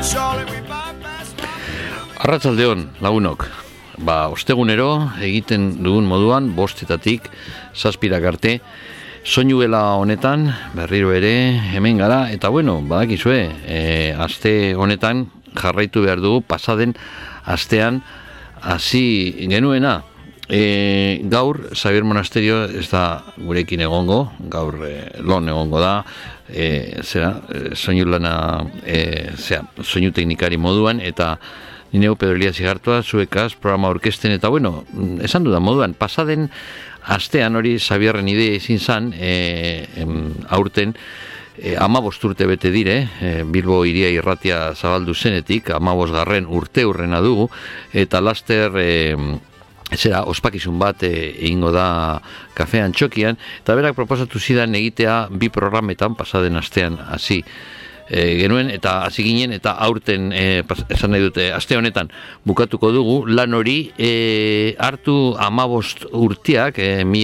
Arratsaldeon, lagunok. Ostegunero egiten dugun moduan 5:00 7:00 arte soinuela honetan berriro ere hemen gara eta badakizue, aste honetan jarraitu behar dugu pasaden astean hasi genuena. Gaur Xabier Monasterio ez da gurekin egongo, gaur lon egongo da, soinu teknikari moduan eta Nineu Pedro Elias Igartua, zuekaz, programa orkesten, eta esan dudan moduan, pasaden astean hori Xabierren idea izin zan, aurten, 15 urte bete dire, Bilbo Hiria Irratia zabaldu zenetik, 15. urte hurrena dugu, eta laster, ospakizun bat egingo da kafean txokian, eta berak proposatu zidan egitea 2 programetan pasaden astean hasi genuen eta hasi ginen eta aurten esan nahi dute aste honetan bukatuko dugu lan hori hartu 15 urteak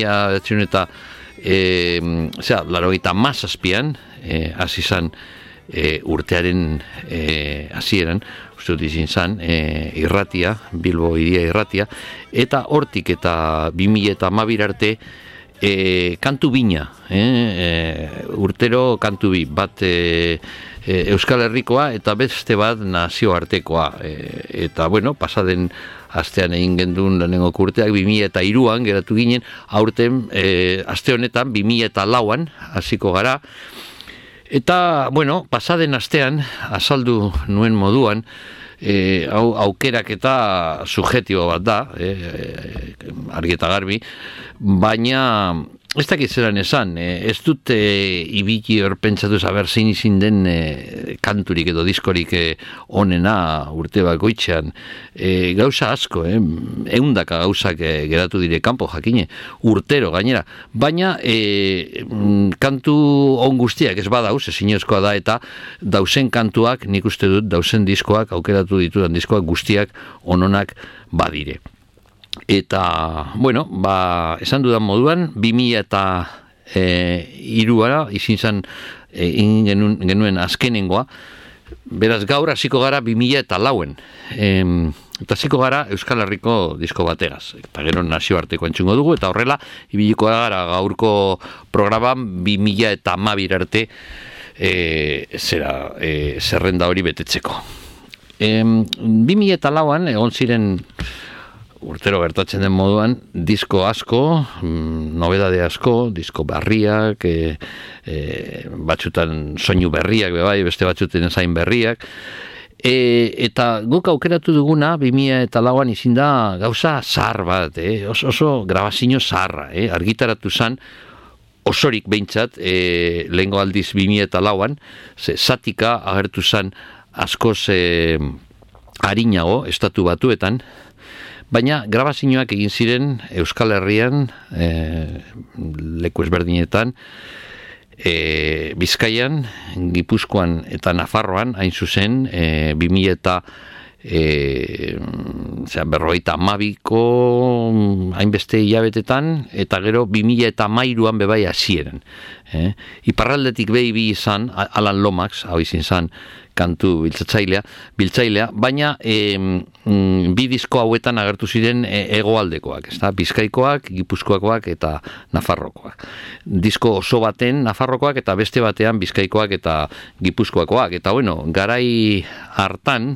1987an hasi zan urtearen hasieran uste dut izin zan irratia, Bilbo Hiria Irratia, eta hortik eta 2012 arte kantu bina, urtero kantu bi, bat Euskal Herrikoa eta beste bat nazioartekoa, eta pasaden astean egin gendun lehenengo urteak 2003an geratu ginen, aurten aste honetan 2004an hasiko gara, eta pasaden astean azaldu nuen moduan, hau aukerak eta subjetibo bat da, argi eta garbi, baina ez dakit zelan esan, ez dut ibiki hor pentsatu zaber zein izin den kanturik edo diskorik onena urte bakoitzean. Gauza asko, ehundaka gauzak geratu dire kanpo jakine, urtero gainera, baina kantu on guztiak ez badauz, ezinezkoa da, eta dausen kantuak, nik uste dut, dausen diskoak, aukeratu ditudan diskoak guztiak ononak badire. Eta, esan dudan moduan, 2003ara izin zan genuen azkenengoa, beraz gaur hasiko gara 2004en, eta hasiko gara Euskal Herriko disko bategaz, eta gero nazioarteko entzungo dugu, eta horrela, ibiliko gara gaurko programan 2012 arte zerrenda hori betetzeko. 2004an egon ziren urtero gertatzen den moduan, disko asko, nobedade asko, disko berriak, batzutan soinu berriak, beste batzuten zain berriak, eta guk aukeratu duguna, 2004an izin da gauza zahar bat, oso grabazio zaharra, argitaratu zan, osorik behintzat, lehengo aldiz 2004an, zatika agertu zan askoz harinago, estatu batuetan, baina grabazioak egin ziren Euskal Herrian, leku ezberdinetan, Bizkaian, Gipuzkoan eta Nafarroan, hain zuzen, 2012ko hainbeste hilabetetan, eta gero 2013an bebai hasieran. Iparraldetik behi izan, Alan Lomax, hau izin zan, kantu biltzailea, baina bi disko hauetan agertu ziren hegoaldekoak, Bizkaikoak, Gipuzkoakoak eta Nafarrokoak. Disko oso baten Nafarrokoak eta beste batean Bizkaikoak eta Gipuzkoakoak. Eta garai hartan,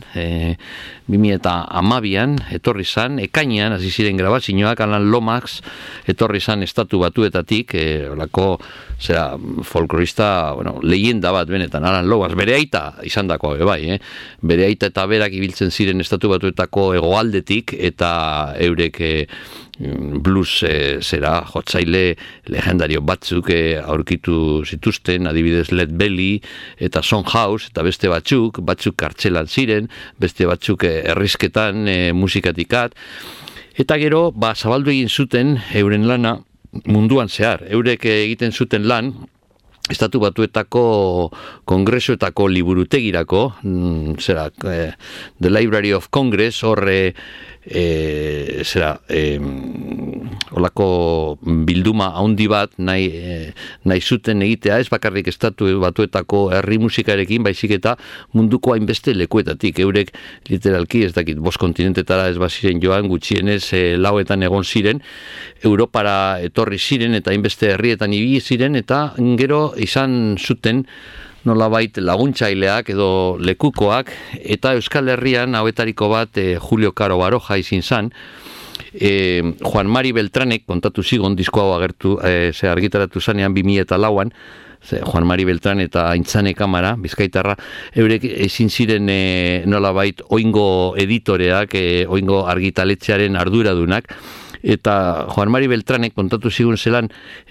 2012an etorri zan, ekainean hasi ziren grabazioak, Alan Lomax etorri zan estatu batuetatik, olako folklorista, leyenda bat benetan, Alan Lomax, bere aita izan dakoa, bere aita eta berak ibiltzen ziren estatu batuetako hegoaldetik, eta eurek blues jotzaile legendario batzuk aurkitu zituzten, adibidez Led Belly eta Soundhouse, eta beste batzuk kartzelan ziren, beste batzuk errizketan musikatikat, eta gero zabaldu egin zuten euren lana munduan zehar, eurek egiten zuten lan estatu batuetako kongresuetako liburutegirako, The Library of Congress, horre olako bilduma handi bat nahi zuten egitea, ez bakarrik Estatu Batuetako herri musikarekin, baizik eta munduko hainbeste lekuetatik. Eurek literalki, ez dakit, 5 kontinentetara ez baziren joan, gutxienez lauetan egon ziren, Europara etorri ziren eta hainbeste herrietan ibili ziren, eta gero izan zuten nolabait laguntzaileak edo lekukoak, eta Euskal Herrian hauetariko bat Julio Caro Baroja izin zan, Juan Mari Beltranek kontatu zigon disko hau argitaratu zanean 2004an, Juan Mari Beltran eta Aintzane Kamara, Bizkaitarra, eurek ezin ziren nolabait oingo editoreak, oingo argitaletxearen arduradunak, eta Juan Mari Beltranek kontatu zigun zelan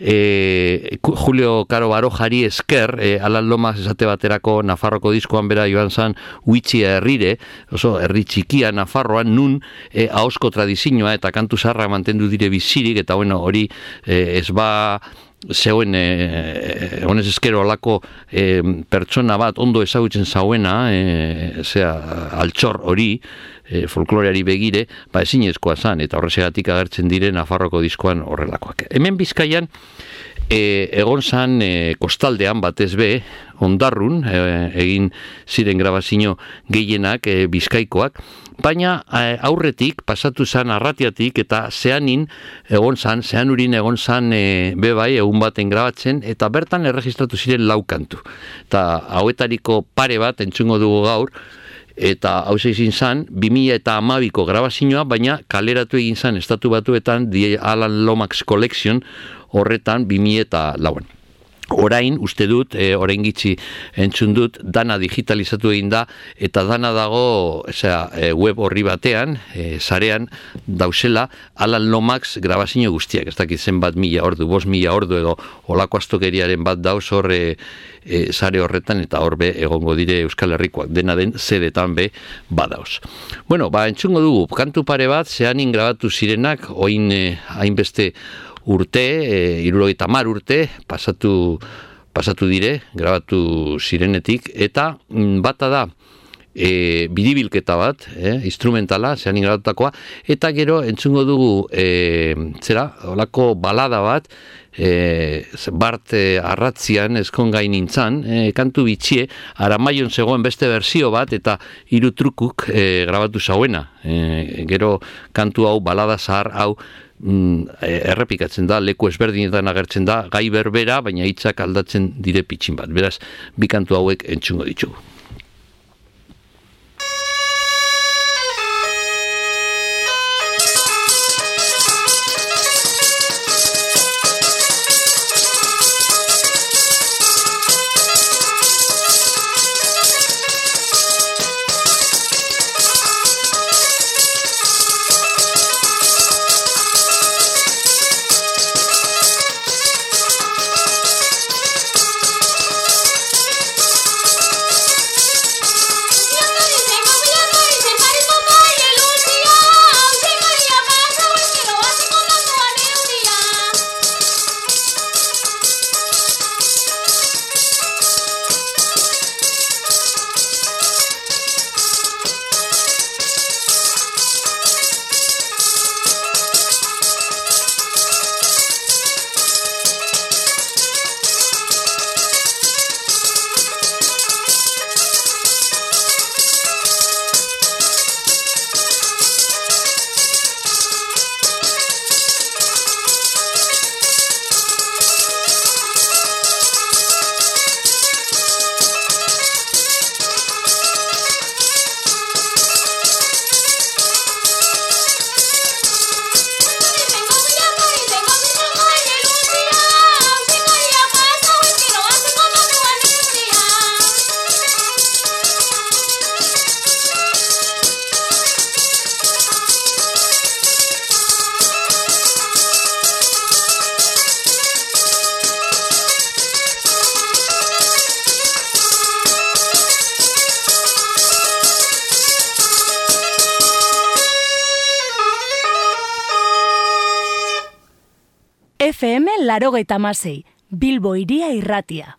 Julio Caro Barojari esker, Alan Lomas esate baterako Nafarroko diskoan bera joan zan Huitxia herrire, oso herri txikia Nafarroan, nun ahozko tradizioa eta kantu zaharra mantendu dire bizirik, eta bueno, hori ez ba zeuen honez eskero olako pertsona bat ondo ezagutzen zauena, altxor hori, folkloreari begire, ezinezkoa zan, eta horrezegatik agertzen dire Nafarroko diskoan horrelakoak. Hemen Bizkaian egon zan kostaldean batez be, Ondarrun, egin ziren grabazio gehienak Bizkaikoak, baina aurretik pasatu zan Arratiatik eta Zeanurin egon zan bebai egun baten grabatzen, eta bertan erregistratu ziren 4 kantu. Eta hauetariko pare bat entzungo dugu gaur, eta hau izin zan 2012ko grabazioa, baina kaleratu egin zan Estatu Batuetan The Alan Lomax Collection horretan 2004an. Orain, uste dut, orain gitxi entzun dut, dana digitalizatu egin da, eta dana dago web horri batean, sarean dauzela, Alan Lomax grabazio guztiak, ez dakit zenbat 1000 ordu, 5000 ordu edo olako astokeriaren bat dauz hor sare horretan, eta horbe egongo dire Euskal Herrikoak, dena den zedetan be badauz. Bueno, entzungo dugu, kantu pare bat, Zeanin grabatu zirenak, oin hainbeste urte, 70 urte, pasatu dire, grabatu zirenetik, eta bata da, biribilketa bat, instrumentala, Zeanin grabatutakoa, eta gero entzungo dugu, olako balada bat, Bart Arratzian ezkongai nintzan, kantu bitxie, Aramaion zegoen beste berzio bat, eta 3 trukuk grabatu zauena. Gero kantu hau, balada zahar hau, errepikatzen da, leku ezberdinetan agertzen da, gai berbera, baina hitzak aldatzen dire pitxin bat. Beraz, 2 kantu hauek entzungo ditugu. FM 86, Bilbo Hiria Irratia.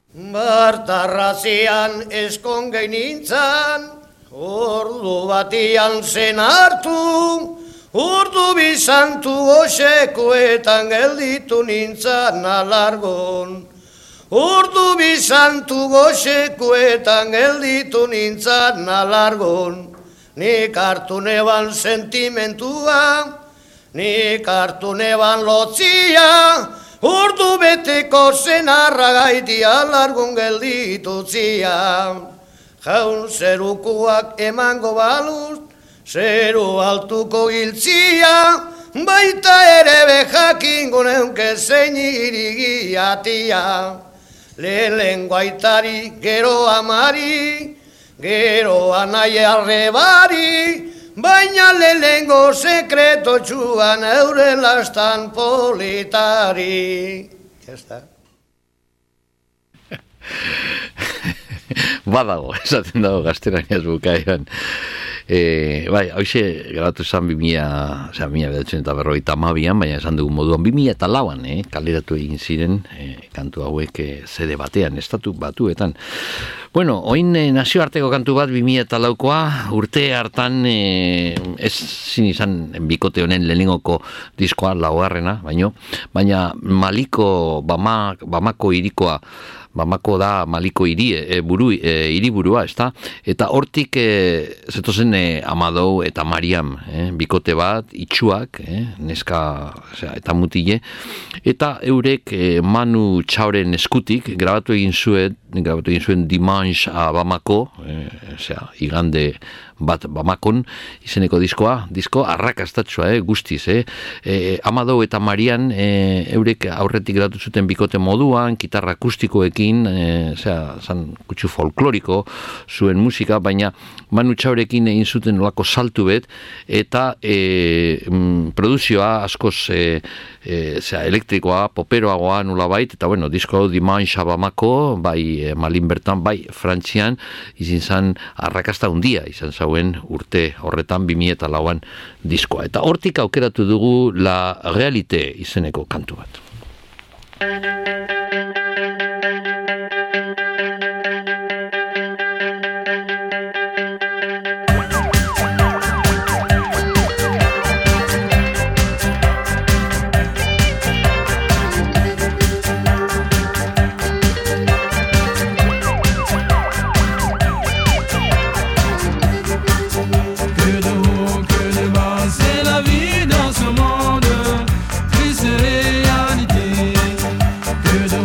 Bartarrazian eskongai nintzan, ordu batian zen hartu, Urdu bizantu goxekoetan gelditu nintzan alargon. Urdu bizantu goxekoetan gelditu nintzan alargon. Nik hartu neban sentimentua, nik hartu neban lotzia, urdu beteko zenarra gaiti alargun gelditu zia. Jaun zerukuak emango baluz, zeru altuko giltzia, baita ere bejakingo neunke zein irigiatia. Lehen guaitari gero amari, gero anai arrebari, baina lehengo sekreto txuan eure lastan politari. Esta. Badago, esaten dago gaztelaniaz bukaeran. Bai, hoxe grabatu zen 1952an, baina esan dugun moduan 2004an, kaleratu egin ziren kantu hauek CD batean, estatu batuetan. Bueno, oin nazioarteko kantu bat 2004koa, urte hartan ez zin izan bikote honen lehenengoko diskoa, laugarrena, baina Maliko, Bamako irikoa, Bamako da Maliko hiriburua, ezta? Eta hortik zetozen Amadou eta Mariam, bikote bat, itxuak, neska eta mutile, eta eurek Manu Txaoren eskutik grabatu egin zuen Dimanche a Bamako, igande bat Bamakon, izeneko disko arrakastatsua, guztiz, Amadou eta Marian eurek aurretik grabatu zuten bikote moduan, gitarra akustikoekin, zan kutsu folkloriko zuen musika, baina Manu Txaorekin egin zuten nolako saltu bet, eta produzioa askoz elektrikoa, poperoagoa nolabait, eta bueno, disko hau Dimanche a Bamako, bai Malin bertan, bai Frantzian, izin zan arrakasta hundia, izan zauen urte horretan 2004an diskoa. Eta hortik aukeratu dugu La Realite izeneko kantu bat. Que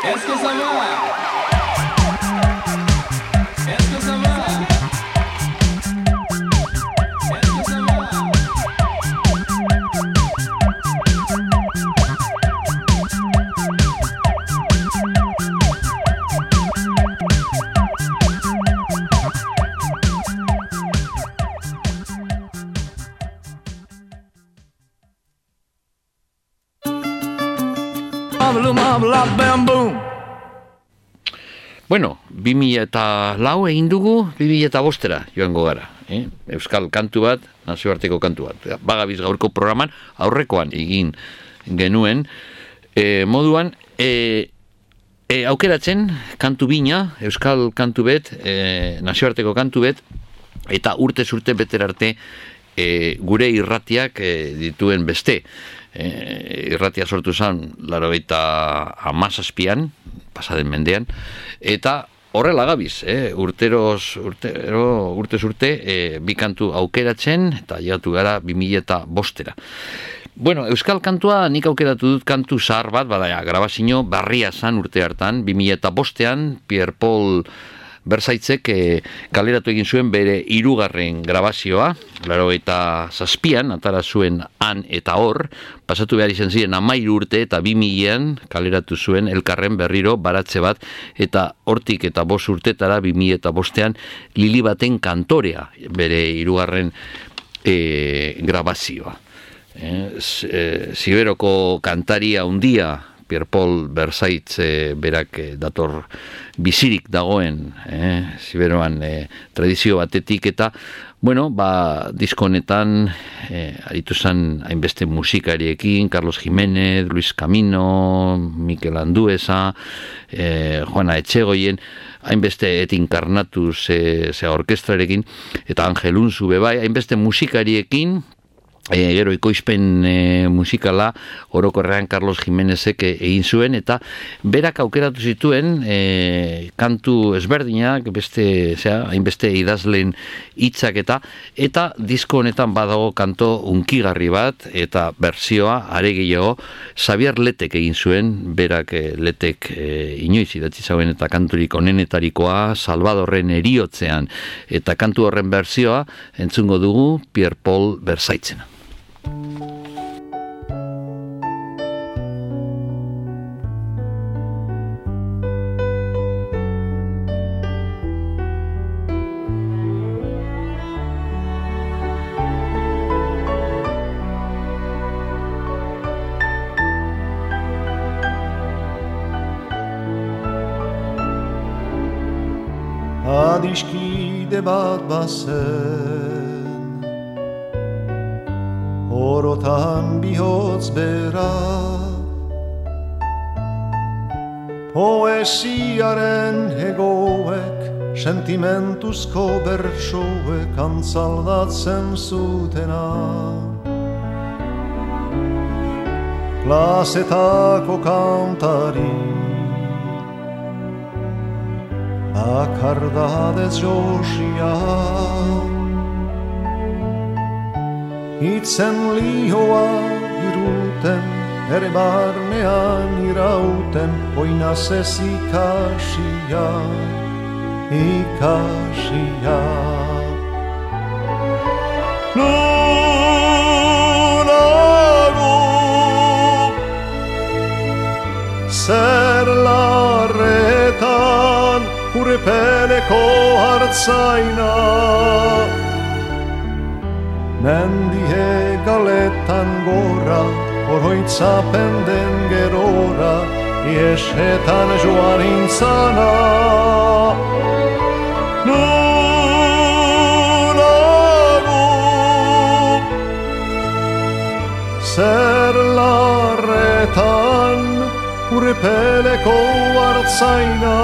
Est-ce que ça va? Est-ce que ça va? Bueno, 2004 egin dugu, 2005 joango gara. Euskal kantu bat, nazioarteko kantu bat. Bagabiz gaurko programan, aurrekoan egin genuen moduan, aukeratzen kantu bina, euskal kantu bet, nazioarteko kantu bet, eta urtez urte beterarte gure irratiak dituen beste. Irratia sortu zen 97an, pasaden mendean, eta horrela gabiz, urtez urte bi kantu aukeratzen, eta jatu gara 2005era. Bueno, euskal kantua nik aukeratu dut kantu zahar bat, bada, grabazio barria zan urte hartan, 2005an, Pierre Paul Bersaitzek kaleratu egin zuen bere 3. grabazioa, 97an, atara zuen Han eta Hor, pasatu behar izan ziren 13 urte eta 2000an kaleratu zuen Elkarren berriro baratze bat, eta hortik eta 5 urtetara 2005an Lili baten kantorea bere 3. Grabazioa. Siberoko kantaria handia Pierre Paul Bersaitz berak dator bizirik dagoen Siberoan tradizio batetik, eta bueno, disko honetan aritu zen hainbeste musikariekin, Carlos Jiménez, Luis Camino, Mikel Andueza, Juana Etxegoien, hainbeste etinkarnatuz orkestrarekin, eta Angel Unzu bebai, hainbeste musikariekin, gero ikoizpen musikala orokorrean Carlos Jiménezek egin zuen, eta berak aukeratu zituen kantu ezberdinak, hainbeste idazleen hitzak, eta disko honetan badago kanto unkigarri bat, eta bertsioa are gehiago Xavier Letek egin zuen, berak Letek inoiz idatzi zauen eta kanturik onenetarikoa, Salvadorren Heriotzean, eta kantu horren bertsioa entzungo dugu Pierre Paul Bersaitzena. Adiskide bat bazen, orotan bihotz bera, poesiaren hegoek, sentimentuzko bertsoek antzaldatzen zutena. Klasetako kantari, bakardadez josia, itzen lioa iruten, ere barnean irauten, oinaz ez ikasia, ikasia. Nunago zer larretan urpeleko hartzaina, mendie galetan gora, oroitzapen den gerora, iesetan joan intzana. Nunago zer larretan urpeleko hartzaina,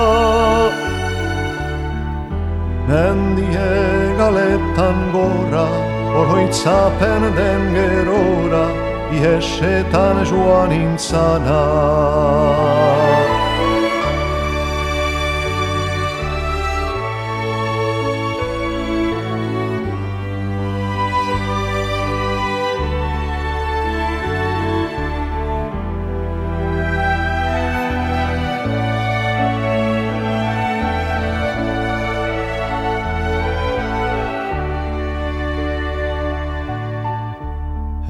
mendie galetan gora, oroitzapen den gerora, iesetan joan intzana.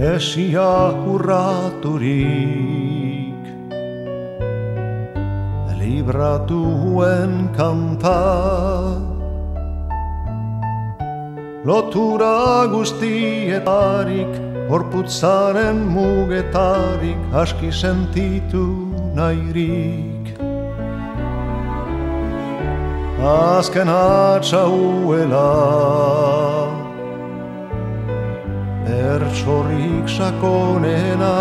Esia urraturik libratuen kanta lotura guztietarik gorputzaren mugetarik aski sentitu nahirik azken atxauela bertsorik sakonena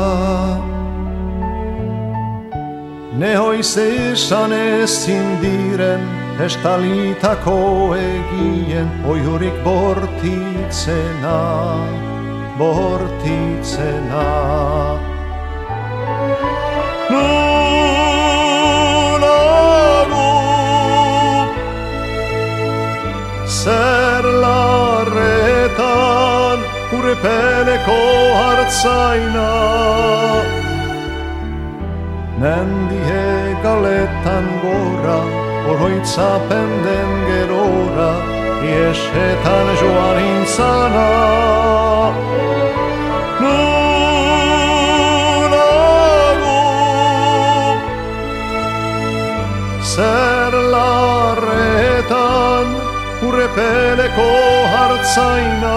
nehoiz esan ezin diren estalitako egien oihurik bortitzena nunago zer larretan urepeleko hartzaina mendie galetan gora oroitzapen den gerora iesetan joan intzana nunago zer larretan urepeleko hartzaina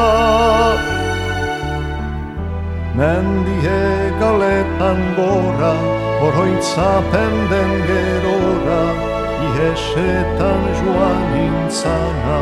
mendie galetan gora oroitzapen den gerora iesetan joan intzana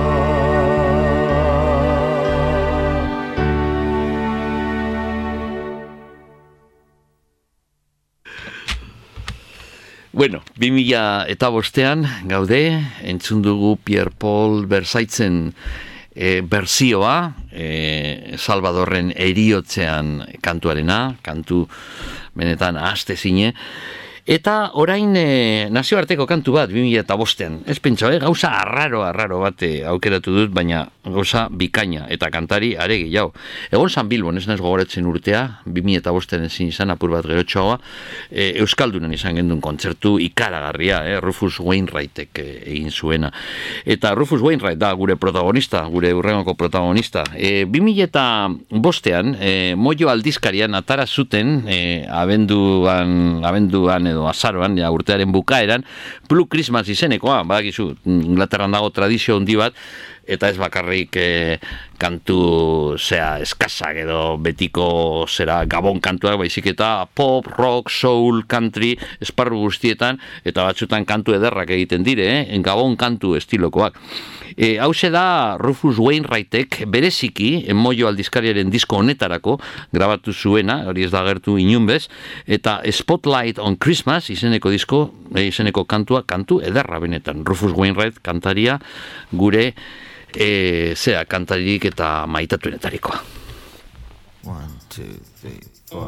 Bueno, 2005 gaude, entzun dugu Pierre Paul Versaitzen berzioa, Salvadorren eriotzean kantuarena, kantu benetan ahaztezine, eta orain nazioarteko kantu bat 2005an. Ez pentsa, gauza arraro bat aukeratu dut, baina gauza bikaina eta kantari are gehiago. Egon San Bilbon, ez naiz gogoratzen urtea, 2005an ezin izan apur bat gerotxoa, Euskaldunen izan gendun kontzertu ikaragarria, Rufus Wainwrightek egin zuena. Eta Rufus Wainwright da gure protagonista, gure hurrengoko protagonista. 2005an, Moio aldizkarian atara zuten, abenduan edo azaroan, ja, urtearen bukaeran, Blue Christmas izenekoa, badakizu, Inglaterran dago tradizio handi bat, eta ez bakarrik kantu zera eskasak edo betiko zera gabon kantuak, baizik eta pop, rock, soul, country, esparru guztietan, eta batzutan kantu ederrak egiten dire, gabon kantu estilokoak. Hauxe da Rufus Wainwrightek bereziki Moio aldizkariaren disko honetarako grabatu zuena, hori ez da gertu inunbez, eta Spotlight on Christmas izeneko disko, izeneko kantu ederra benetan. Rufus Wainwright kantaria gure zera kantaririk eta maitatuenetarikoa. 1, 2, 3, 4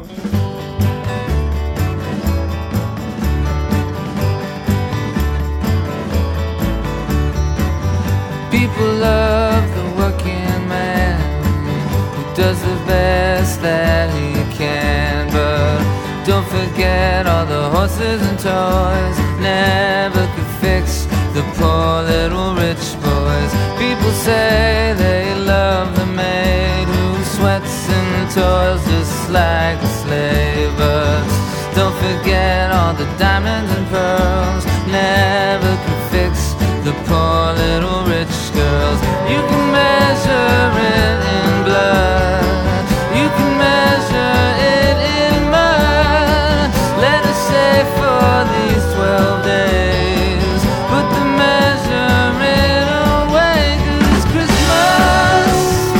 People love the working man who does the best that he can, but don't forget all the horses and toys never could fix the poor little rich boys. People say they love the maid who sweats and toils just like a slave, but don't forget all the diamonds and pearls never could fix the poor little rich girls. You can measure it in blood, you can measure it in mud. Let us say for these 12 days, put the measurement away, 'cause Christmas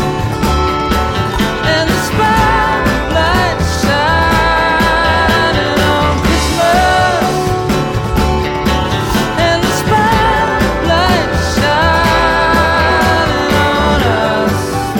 and the spotlight shining on Christmas and the spotlight shining on us.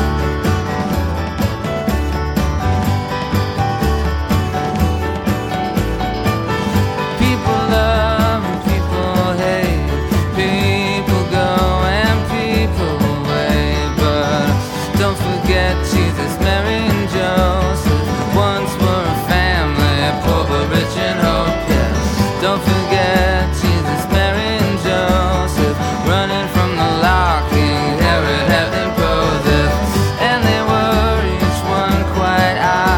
People love and people hate, people go and people wait, but don't forget Jesus, Mary and Joseph once were a family, poor but rich in hope, yes. Don't forget Jesus, Mary and Joseph running from the law, King Herod had imposed it, and they were each one quite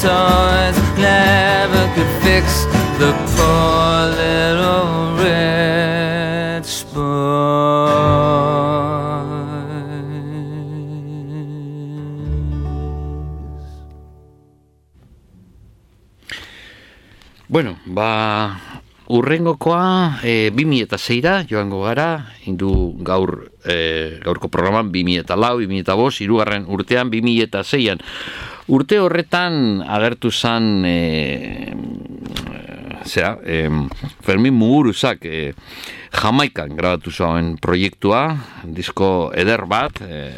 toys never could fix the poor little rich boy. Bueno, urrengokoa 2006ra joango gara, indu gaurko programan 2004, 2005, hirugarren urtean 2006an. Urte horretan agertu zan Fermin Muguruzak Jamaikan grabatu zuen proiektua, disko eder bat,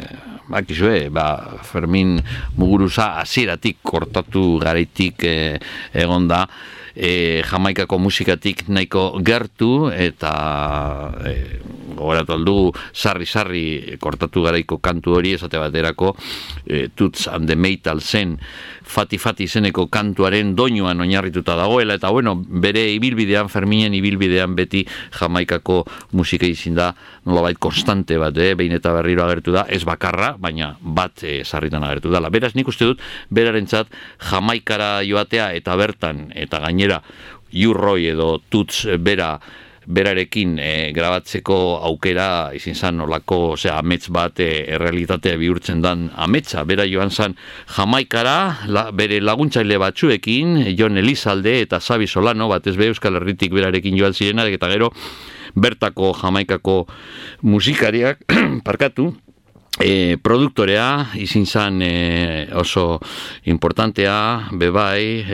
Fermin Muguruza hasieratik kortatu garaitik egonda, Jamaikako musikatik nahiko gertu eta gogoratu aldugu sarri kortatu garaiko kantu hori esate baterako Toots and the Maytals zen Fati izeneko kantuaren doinuan oinarrituta dagoela eta bere ibilbidean, Ferminen ibilbidean beti Jamaikako musika izin da nolabait konstante bat, behin eta berriro agertu da, ez bakarra, baina bat sarritan agertu dela. Beraz, nik uste dut, berarentzat Jamaikara joatea eta bertan, eta gainera U-Roy edo Toots berarekin grabatzeko aukera izin zan nolako, amets bat errealitatea bihurtzen dan ametsa. Bera joan zan Jamaikara, bere laguntzaile batzuekin, Jon Elizalde eta Xabi Solano, batez be Euskal Herritik berarekin joan zirenak, eta gero bertako Jamaikako musikariak, parkatu, produktorea izin zan oso importantea bebai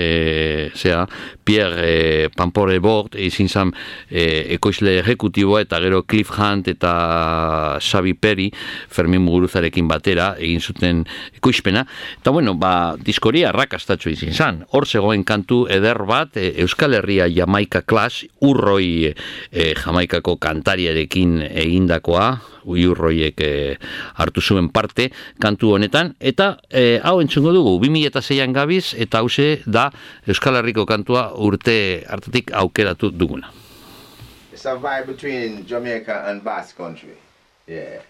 Pierre Pamporebord izin zan ekoizle ejecutiboa eta gero Cliff Hunt eta Xavi Perry Fermin Muguruzarekin batera egin zuten ekoizpena eta diskoria arrakastatxo izin zan hor zegoen kantu eder bat Euskal Herria Jamaica Clash U-Roy Jamaikako kantariarekin egindakoa U-Royek hartu zuen parte kantu honetan eta hau entzungo dugu 2006an gabiz eta hause da Euskal Herriko kantua urte hartatik aukeratu duguna. It's a vibe between Jamaica and Basque Country. Yeah.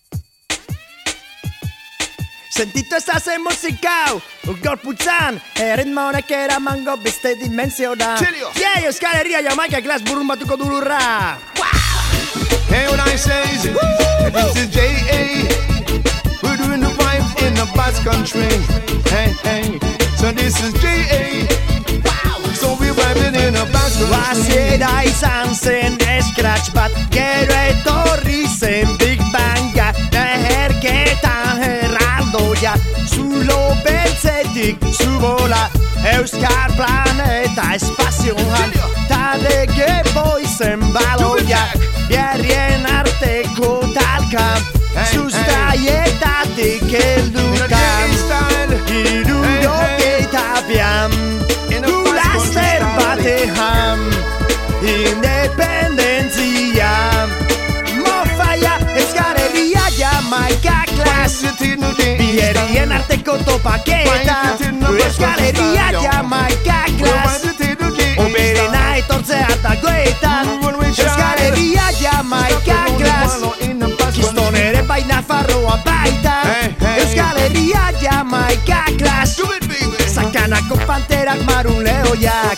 Sentitu ezazen musikau, gorputzan, erritmo honek eramango beste dimensiona. Yeah, Euskal Herria Jamaica Clash burun batuko dulurra. Hey, what I say is, this is J.A. We're doing the vibes in the Basque Country. Hey, so this is J.A. So we're vibing in the Basque Country. Hasiera izan zen scratch bat, gero etorri zen Big Banga, leherketan herraldoia, zulo beltzetik zubola, Euskal planeta espazioan, tade geboizen baloiak, Bierrien arteko talka, Zuztaietatik heldukan, Hirurogeita bian, Gulaster batean, Independentzia, Mofaia, Euskal Herria Jamaica Clash, Bierrien arteko topaketa, Euskal Herria Jamaica Clash, Oberena etortzea dagoetan, Euskal Herria Jamaica Clash, Kiston ere baina farroa baita, Euskal Herria Jamaica Clash, Sakanako panterak marun lehoiak.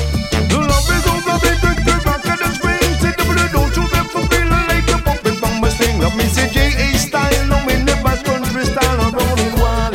Let me say J.A. style, no in the Basque Country style of rolling wild,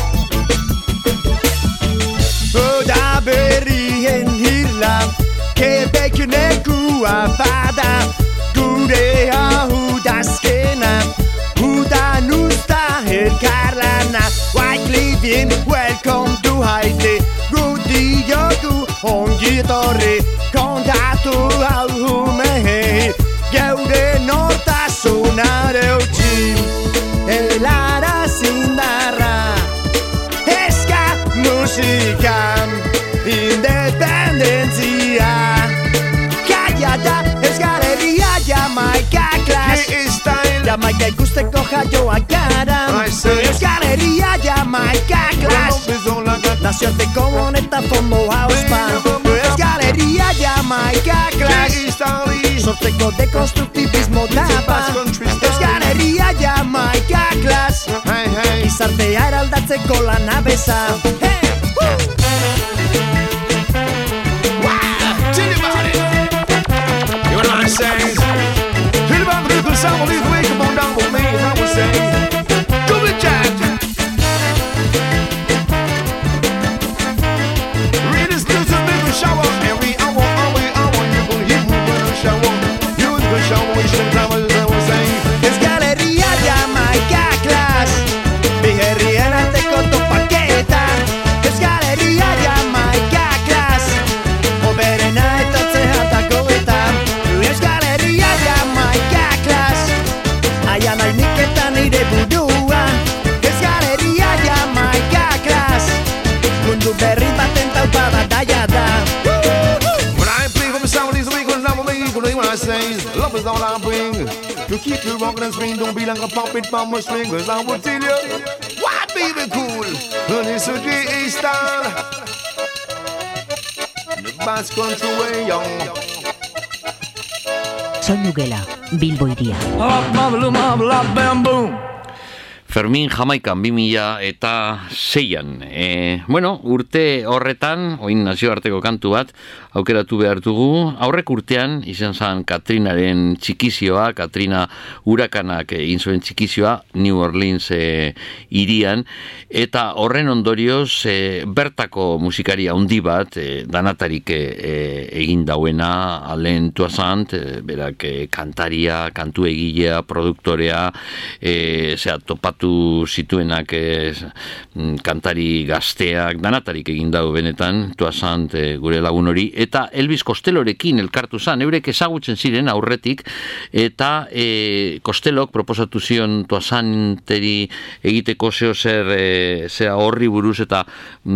Oda berrien hirla, Quebec nekua bada, gure hau dazkena, udan usta elkarlana, Wyclifin, welcome to Haiti, gudi jogu, ongi etorri, kontatu hau humei, geure nortasunare utzi, elara zindarra, eska musika, independentzia, kaiada, Euskal Herria Jamaica Clash, Jamaica ikusteko jaioak gara, Euskal Herria Jamaica Clash, nazioarteko honetan fondo hauspa, Euskal Herria Jamaica Clash, sortzeko dekonstruktibismo daba, Euskal Herria Jamaica Clash, izartea eraldatzeko lanabeza. Hey! some of these ways come on down with me, as I would say. Do it, Jack. Read this news to me for shower. Every hour, you gonna hit me with a shower. You the shower, we should have as I would say. Es galería Jamaica Class. Bijerriera te conto paqueta. Es galería Jamaica Class. Oberena entonces hasta coeta. Es galería Jamaica Class. Allá no hay ni que tan ni de budúa. Es galería Jamaica Class. Mundo berri batenta upa batalla da. When I play for me some of these weekends, I'm a league. When I say love is all I bring. To keep you rocking and swing, don't be like a puppet from my string. Cause I will tell you, what baby cool. And it's a J.A. style. The bass country way young. Soinu Gela, Bilbo Hiria. Fermin Jamaikan 2006an. Bueno, urte horretan, oin nazioarteko kantu bat, aukeratu behar dugu. Aurrek urtean, izan zen Katrinaren txikizioa, Katrina urakanak egin zuen txikizioa, New Orleans hirian, eta horren ondorioz, bertako musikaria handi bat, danatarik egin dauena, Alain Toussaint, berak kantaria, kantu egilea, produktorea, topatu zituenak kantari gazteak, danatarik egin dago benetan, Toussaint gure lagun hori, eta Elvis Costellorekin elkartu zan, eurek ezagutzen ziren aurretik, eta Costellok proposatu zion Toussainteri egiteko zea horri buruz eta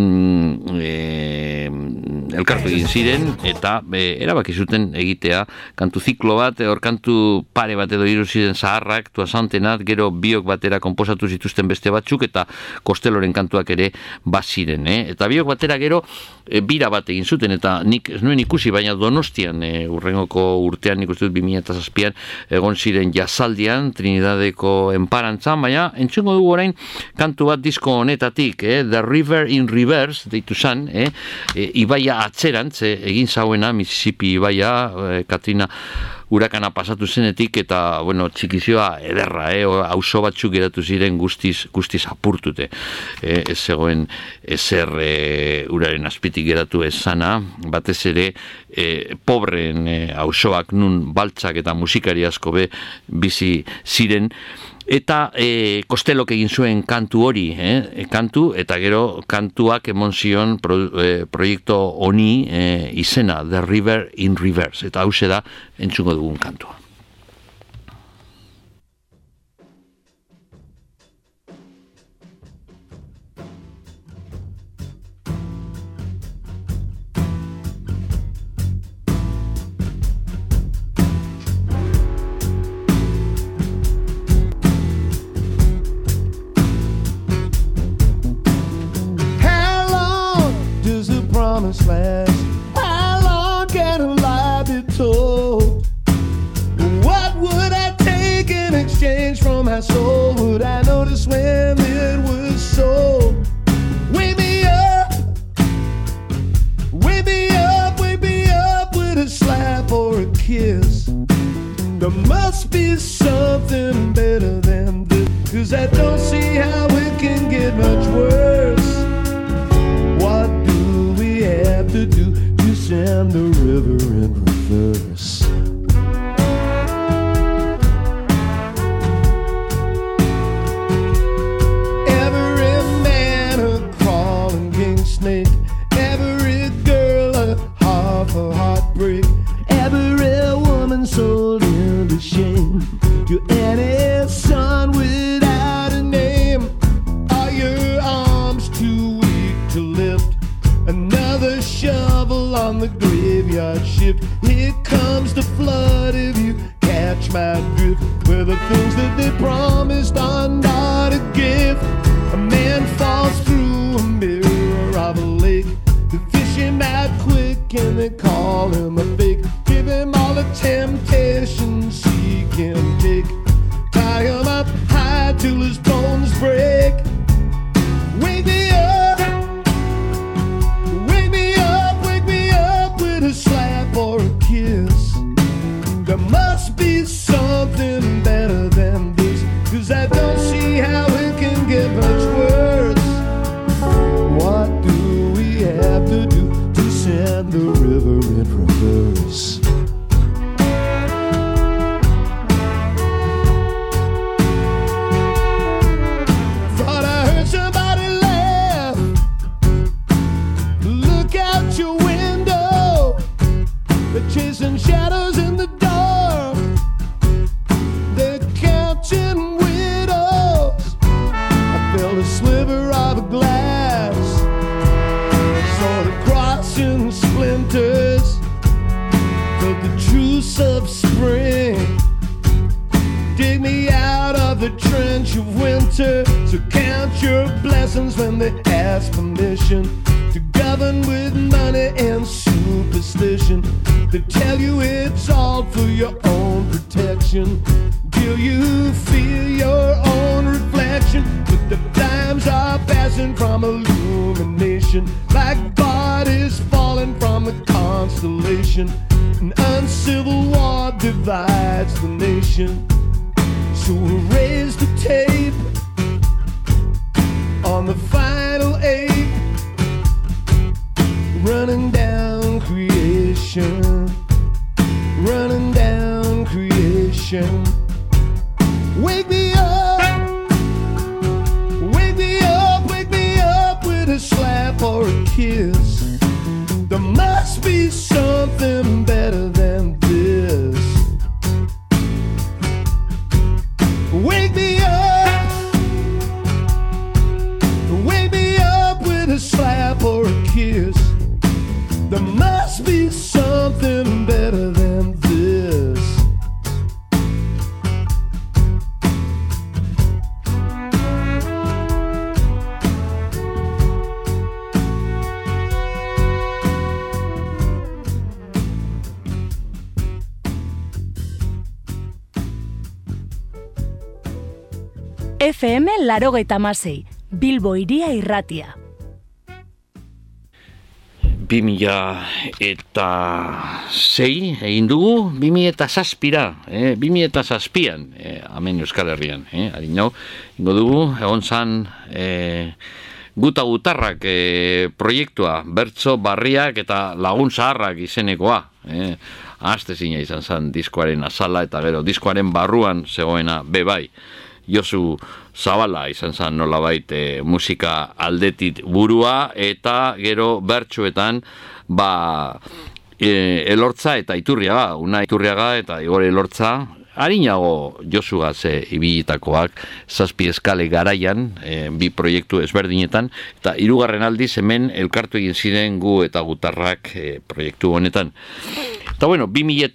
elkartu egin ziren, eta erabaki zuten egitea kantu ziklo bat, hor kantu pare bat edo hiru ziren zaharrak, Toussaintenat, gero biok batera konposatu zituzten beste batzuk, eta Costelloren kantuak ere baziren, eta biok batera gero bira bat egin zuten, eta nik ez nuen ikusi, baina Donostian urrengoko urtean, nik uste dut 2007an egon ziren jazaldian, Trinidadeko enparantzan, baina entzungo dugu orain kantu bat disko honetatik, The River in Reverse deitu zan, ibaia atzerantz egin zauena, Mississippi ibaia, Katrina urakana pasatu zenetik, eta, bueno, txikizioa ederra, auzo batzuk geratu ziren guztiz apurtute. Ez zegoen ezer uraren azpitik geratu ez zana, batez ere, pobreen auzoak nun baltzak eta musikari asko be bizi ziren, eta Costellok egin zuen kantu hori, kantu, eta gero kantuak emon zion proiektu honi izena, The River in Reverse, eta hause da entzungo dugun kantua. Last. How long can a lie be told? What would I take in exchange for my soul? Would I notice when it was sold? Wake me up, wake me up, wake me up with a slap or a kiss. There must be something better than this, 'cause I don't see how it can get much worse. What do we have to do to send the river in reverse? Every man a crawling king snake, every girl a heartbreak, every woman sold into shame, to any son without a name. Are your arms too weak to lift another shovel on the graveyard shift? Here comes the flood if you catch my drift, where the things that they promised are not a gift. A man falls through a mirror of a lake, the fishing out quick and they call him a fake. Give him all the temptations he can take, tie him up high till his bones break. Wake me up, wake me up, wake me up with a slap or a kiss. There must be something better reverse. Thought I heard somebody laugh. Look out your window. They're chasing shadows in the dark. They're counting widows. I felt a sliver of a glass. Saw the crossing splinters. Felt the truce of spring. Dig me out of the trench of winter. So count your blessings when they ask permission to govern with money and superstition. They tell you it's all for your own protection, till you feel your own reflection. But the times are passing from illumination, like bodies falling from a constellation. An uncivil war divides the nation. So erase the tape on the final ape, running down creation, running down creation. Wake me up, wake me up, wake me up with a slap or a kiss. There must be something better than this. Wake me up with a slap or a kiss. There must be something better than this. FM 86, Bilbo Hiria Irratia. 2006 egin dugu, 2007, 2007an, hemen Euskal Herrian, harino, ingo dugu, egon zan Guta Gutarrak proiektua, bertso barriak eta lagun zaharrak izenekoa, ahaztezina izan zan diskoaren azala eta gero diskoaren barruan zegoena bebai. Josu Zabala izan zen nolabait musika aldetit burua eta gero bertsuetan Elortza eta Iturriaga, Una Iturriaga eta Igor Elortza, harinago Josuga ibilitakoak 7 eskale garaian, bi proiektu ezberdinetan, eta 3. aldiz hemen elkartu egin ziren Gu eta Gutarrak proiektu honetan. Eta bueno,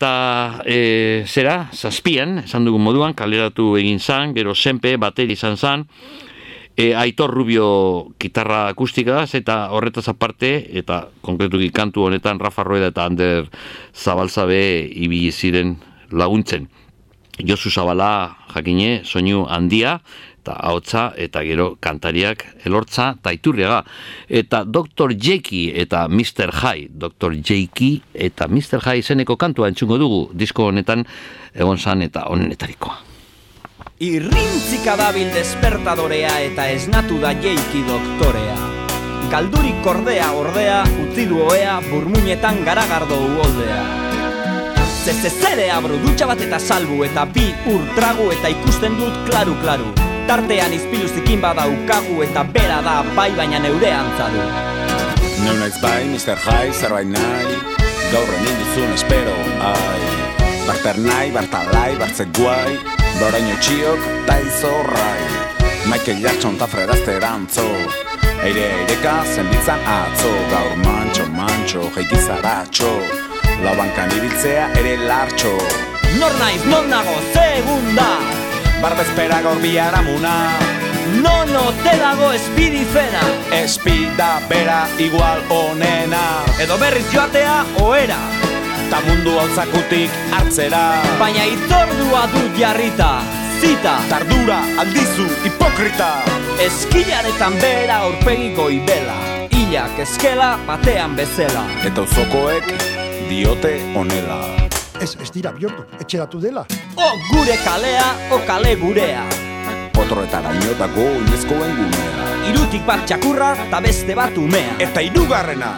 2007an, esan dugun moduan, kaleratu egin zan, gero Senpe bateri izan zan, Aitor Rubio gitarra akustikaz, eta horretaz aparte, eta konkretuki kantu honetan Rafa Rueda eta Ander Zabalzabe ibili ziren laguntzen. Josu Zabala jakine soinu handia, eta ahotsa, eta gero kantariak Elortza eta Iturriaga. Eta Dr. Jakey eta Mr. High, Dr. Jakey eta Mr. High izeneko kantua entzungo dugu, disko honetan egon zan eta honenetarikoa. Irrintzika dabil despertadorea eta esnatu da Jakey doktorea. Galdurik kordea ordea, utzi du oea, burmuinetan garagardo uholdea. Zezere abro dutxa bat eta salbu, eta 2 tragu eta ikusten dut klaru-klaru. Tartean izpilu zikin badaukagu eta bera da bai baina neure antzadu. Neu naiz bai, Mr. High, zerbait nahi, gaurren induzun espero, ai. Barter nahi, bartalai, bartzek guai, boraino txiok, taizorrai. Michael Jackson ta fredazterantzo, eireka zenbitzan atzo, gaur mantxo, jeikizaratxo, laubankan ibiltzea ere lartxo. Nor naiz, non nago, segunda! Barbezpera gaur biharamuna, nono te dago espidizena. Espida bera igual onena, edo berriz joatea oera, ta mundu hauzakutik hartzera. Baina itzordua dut jarrita, zita, tardura aldizu hipokrita. Eskilaretan bera aurpegi goibela, hilak eskela batean bezela. Eta uzokoek diote honela, ez dira bihurtu, etxeratu dela. O gure kalea, o kale gurea. Potroetara inotako inezkoen gunea. 3 bat txakurra, eta beste bat umea. Eta 3.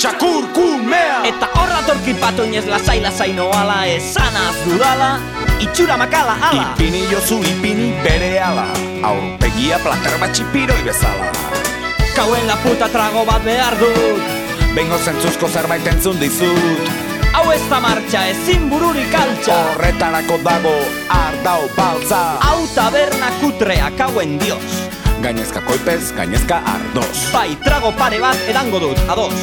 txakurkumea. Eta horra torkipatu inez lasai noala, esanaz dudala, itxura makala ala. Ipini jozu ipini bere ala, aurpegia plater bat txipiroi bezala. Kauen laputa trago bat behar dut, bengo zentzuzko zerbait entzun dizut. Hau ez da martxa, ezin bururik altxa. Horretarako dago ardau baltza. Hau taberna kutrea, kauen dios. Gainezka koipez, gainezka ardoz. Bai, trago pare bat edango dut, ados.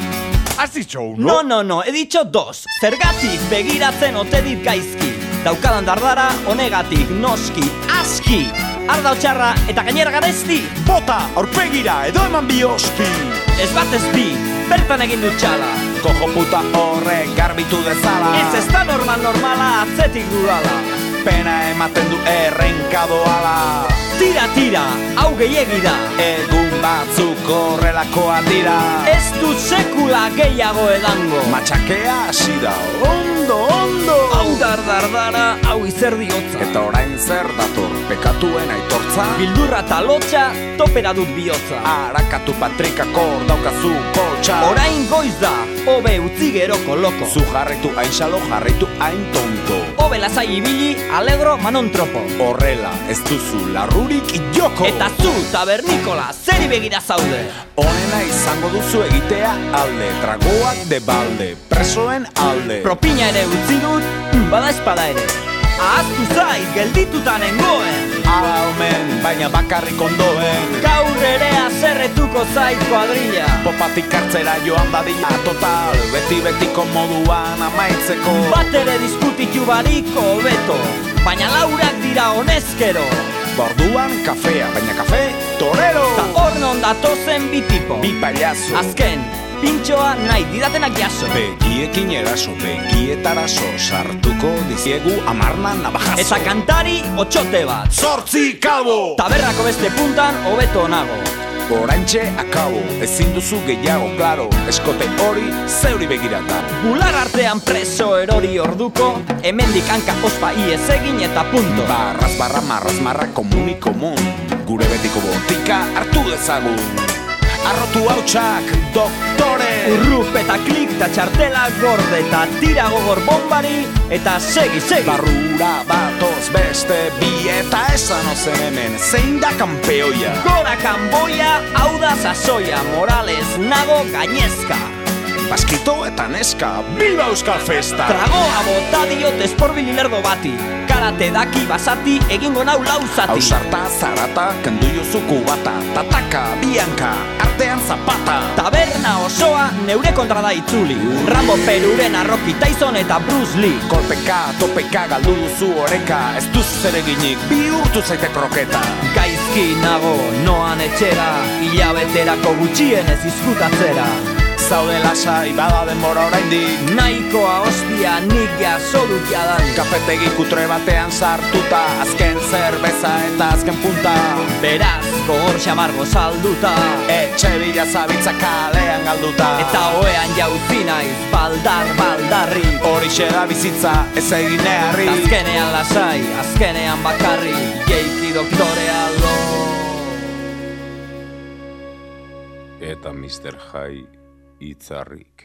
¿Has dicho uno? No, he dicho dos. Zergatik begiratzen ote dit gaizki. Daukadan dardara, honegatik noski, aski. Arda otxarra eta gainera garezti. Bota, aurpegira, edo eman bioski. Ez bat ez bi, bertan egin dut txala. Kojo puta horrek garbitu dezala. Ez da normala, atzetik dudala. Pena ematen du errenkadoala. Tira, hau gehiegi da. Egun batzuk horrelakoa dira. Ez dut sekula gehiago edango. Matxakea hasi da, ondo. Hau dardara, hau izerdi hotza. Eta orain zer dator, pekatuen aitortza. Bildurra eta lotxa, topera dut bihotza. Arakatu patrikako daukazu poltsa. Orain goiz da, hobe utzi geroko loko. Zu jarraitu hain xalo, jarraitu hain tonto. Hobe lasai ibili, alegro manon tropo. Horrela, ez duzu larrurik joko. Eta zu, tabernikola, zeri begira zaude. Honena izango duzu egitea alde, tragoak de balde, presoen alde. Propina ere utzi dut, bada espada ere. Ahaztu zait, geldituta nengoen. Ala omen, baina bakarrik ondoen. Gaur ere azerretuko zait kuadrilla. Popatik hartzera joan dadila total, beti-betiko moduan amaitzeko. Bat ere diskutitu bariko beto, baina laurak dira honezkero. Borduan kafea, baina kafe torero. Ta hor non datozen bi tipo, bi payaso. Azken, pintxoa nahi didatenak jaso. Begiekin eraso, begietaraso, sartuko diziegu amarna navajazo. Eta kantari otxote bat, 8 kalbo. Taberrako beste puntan hobeto nago. Oraintxe akabo, ezin duzu gehiago, klaro. Eskote hori zeuri begirata. Bular artean preso erori orduko, hemendik hanka ospa iez egin eta punto. Barraz barra, marraz marra, komun. Gure betiko botika hartu dezagun. Arrotu hautsak, doktore. Urrup eta klik eta txartela gorde eta tira gogor bombari eta segi. Barrura batoz beste bi eta esan ozen hemen, zein da kanpeoia. Gora kanboia, hau da sasoia, Morales nago gainezka. Baskito eta neska, biba euskal festa. Tragoa bota diot esporbili lerdo bati, karate daki basati egingo nau lauzati. Ausarta, zarata, kendu jozuku bata, tataka, bianka, artean zapata. Taberna osoa neure kontra da itzuli, Rambo Peruren Arroki Tyson eta Bruce Lee. Kolpeka, topeka, galdu duzu oreka, ez duzu zereginik, bihurtu zaite kroketa. Gaizki nago, noan etxera, hilabeterako gutxienez izkutatzera. Zaude lasai, bada denbora oraindik. Nahikoa ospia nik jaso dut jadan. Kafetegi kutre batean sartuta, azken zerbeza eta azken punta. Beraz, gogor xamargo salduta, etxe bila zabitza kalean galduta. Eta oean jauzi naiz, baldarri. Horixe da bizitza, ez egin neharri. Azkenean lasai, azkenean bakarri, jeiki doktorea lo. Eta Mr. High itzarrik.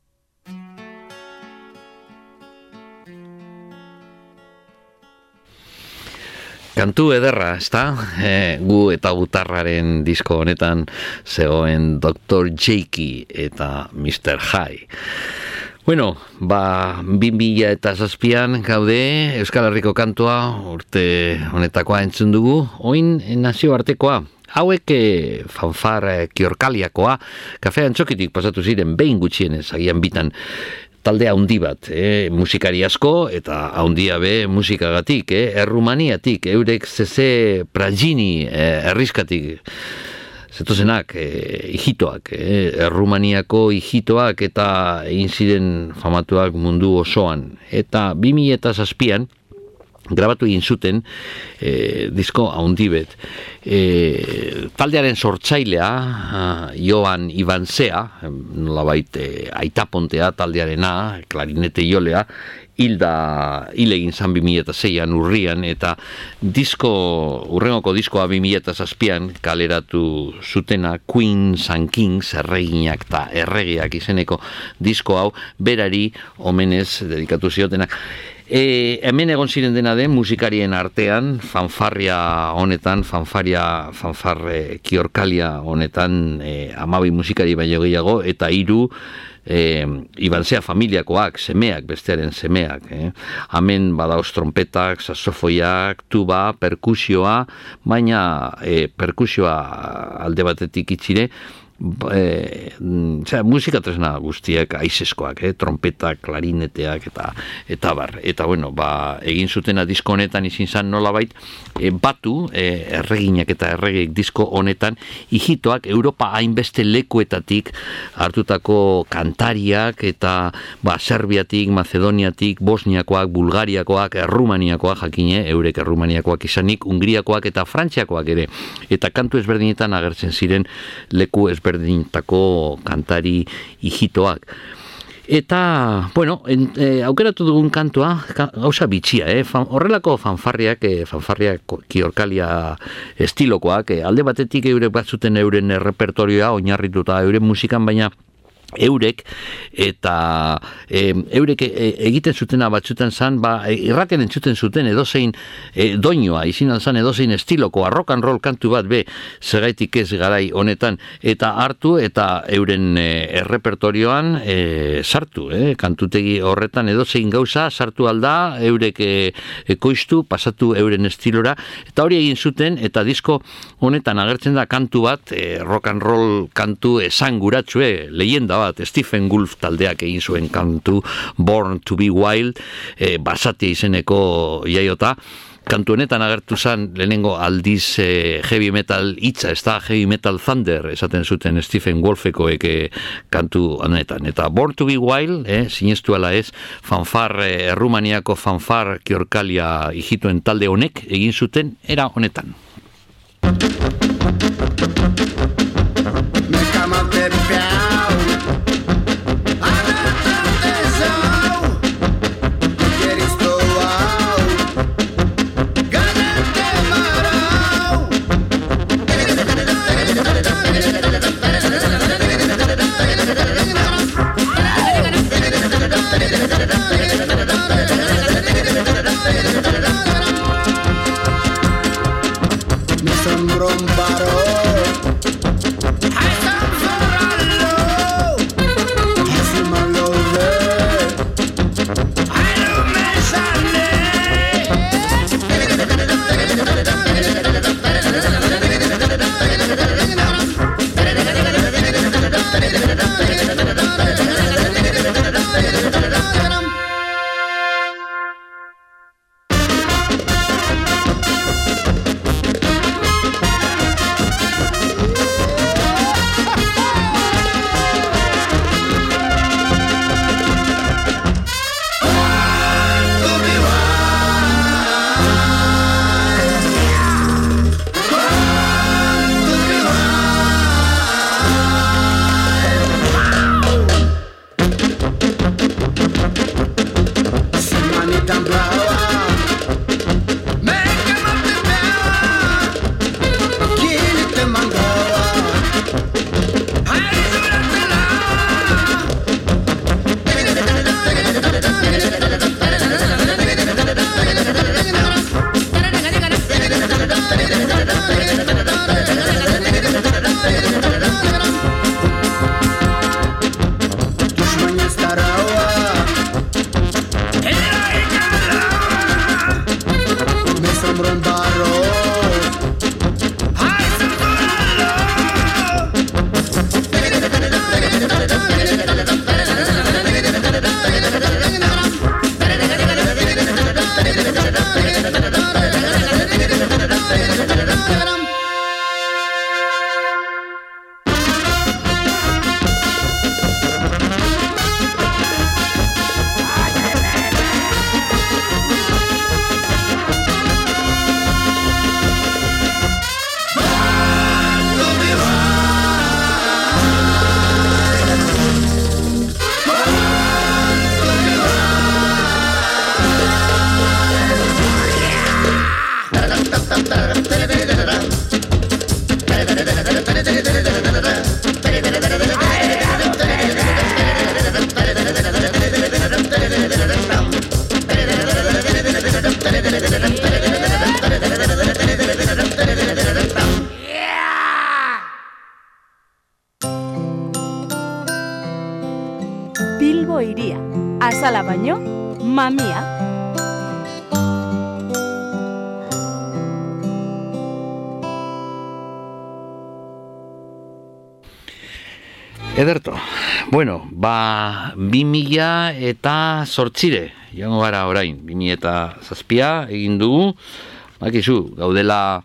Kantu ederra, ezta? Gu eta Butarraren disko honetan zegoen Dr. Jakey eta Mr. High. Bueno, 2007an gaude Euskal Herriko kantua urte honetakoa entzun dugu, oin nazioartekoa. Hauek fanfar kiorkaliakoa, kafean txokitik pasatu ziren behin gutxienez, agian bitan talde haundi bat, musikari asko eta haundia be musikagatik, Errumaniatik, eurek zeze Pragini erriskatik, zetozenak, hijitoak, Errumaniako hijitoak eta egin ziren famatuak mundu osoan. Eta 2007an, grabatu egin zuten disko haundibet. Taldearen sortzailea Joan Ibanzea, nolabait aitapontea taldearena, klarinete jolea, hil egin zan 2006an urrian, eta urrengoko diskoa 2007an kaleratu zutena Queens and Kings, erreginak eta erregeak izeneko disko hau, berari omenez dedikatu ziotenak. Hemen egon ziren dena den musikarien artean, fanfarria honetan, fanfarre kiorkalia honetan, 12 musikari baino gehiago, eta 3 Ibanzea familiakoak, semeak, bestearen semeak. Hemen badaoz trompetak, saxofoiak, tuba, perkusioa, baina perkusioa alde batetik itxire, musika tresna guztiak aizeskoak, trompetak, klarineteak eta bar. Eta bueno, egin zutena disko honetan izin zan nolabait batu erreginak eta erregeik disko honetan hijitoak Europa hainbeste lekuetatik hartutako kantariak eta Serbiatik, Macedoniatik, Bosniakoak, Bulgariakoak, Errumaniakoak jakine, eurek Errumaniakoak izanik, Hungriakoak eta Frantziakoak ere. Eta kantu ezberdinetan agertzen ziren leku ezberdinetako kantari hijitoak. Eta, bueno, aukeratu dugun kantua, gauza bitxia, horrelako fanfarriak kiorkalia estilokoak, alde batetik eurek batzuten euren repertorioa, oinarrituta euren musikan, baina eurek egiten zutena batzutan zan, irratian entzuten zuten edozein doinoa, izinan zan edozein estiloko, rock and roll kantu bat segaitik ez garai honetan, eta hartu eta euren errepertorioan sartu, kantutegi horretan edozein gauza sartu alda, eurek ekoiztu, pasatu euren estilora, eta hori egin zuten, eta disko honetan agertzen da kantu bat, rock and roll kantu esanguratsue, leyenda bat, Stephen Wolf taldeak egin zuen kantu Born to be Wild, basatia izeneko jaiota. Kantu honetan agertu zen lehenengo aldiz heavy metal hitza, ez da heavy metal thunder esaten zuten Stephen Wolfekoek kantu honetan. Eta Born to be Wild, sinestu ala ez, Errumaniako fanfar kiorkalia hijituen talde honek egin zuten era honetan. Mamia. Ederto, bueno, 2000 eta zortzire, joango gara orain, 2000 eta zazpia egin dugu, bakizu, gaudela,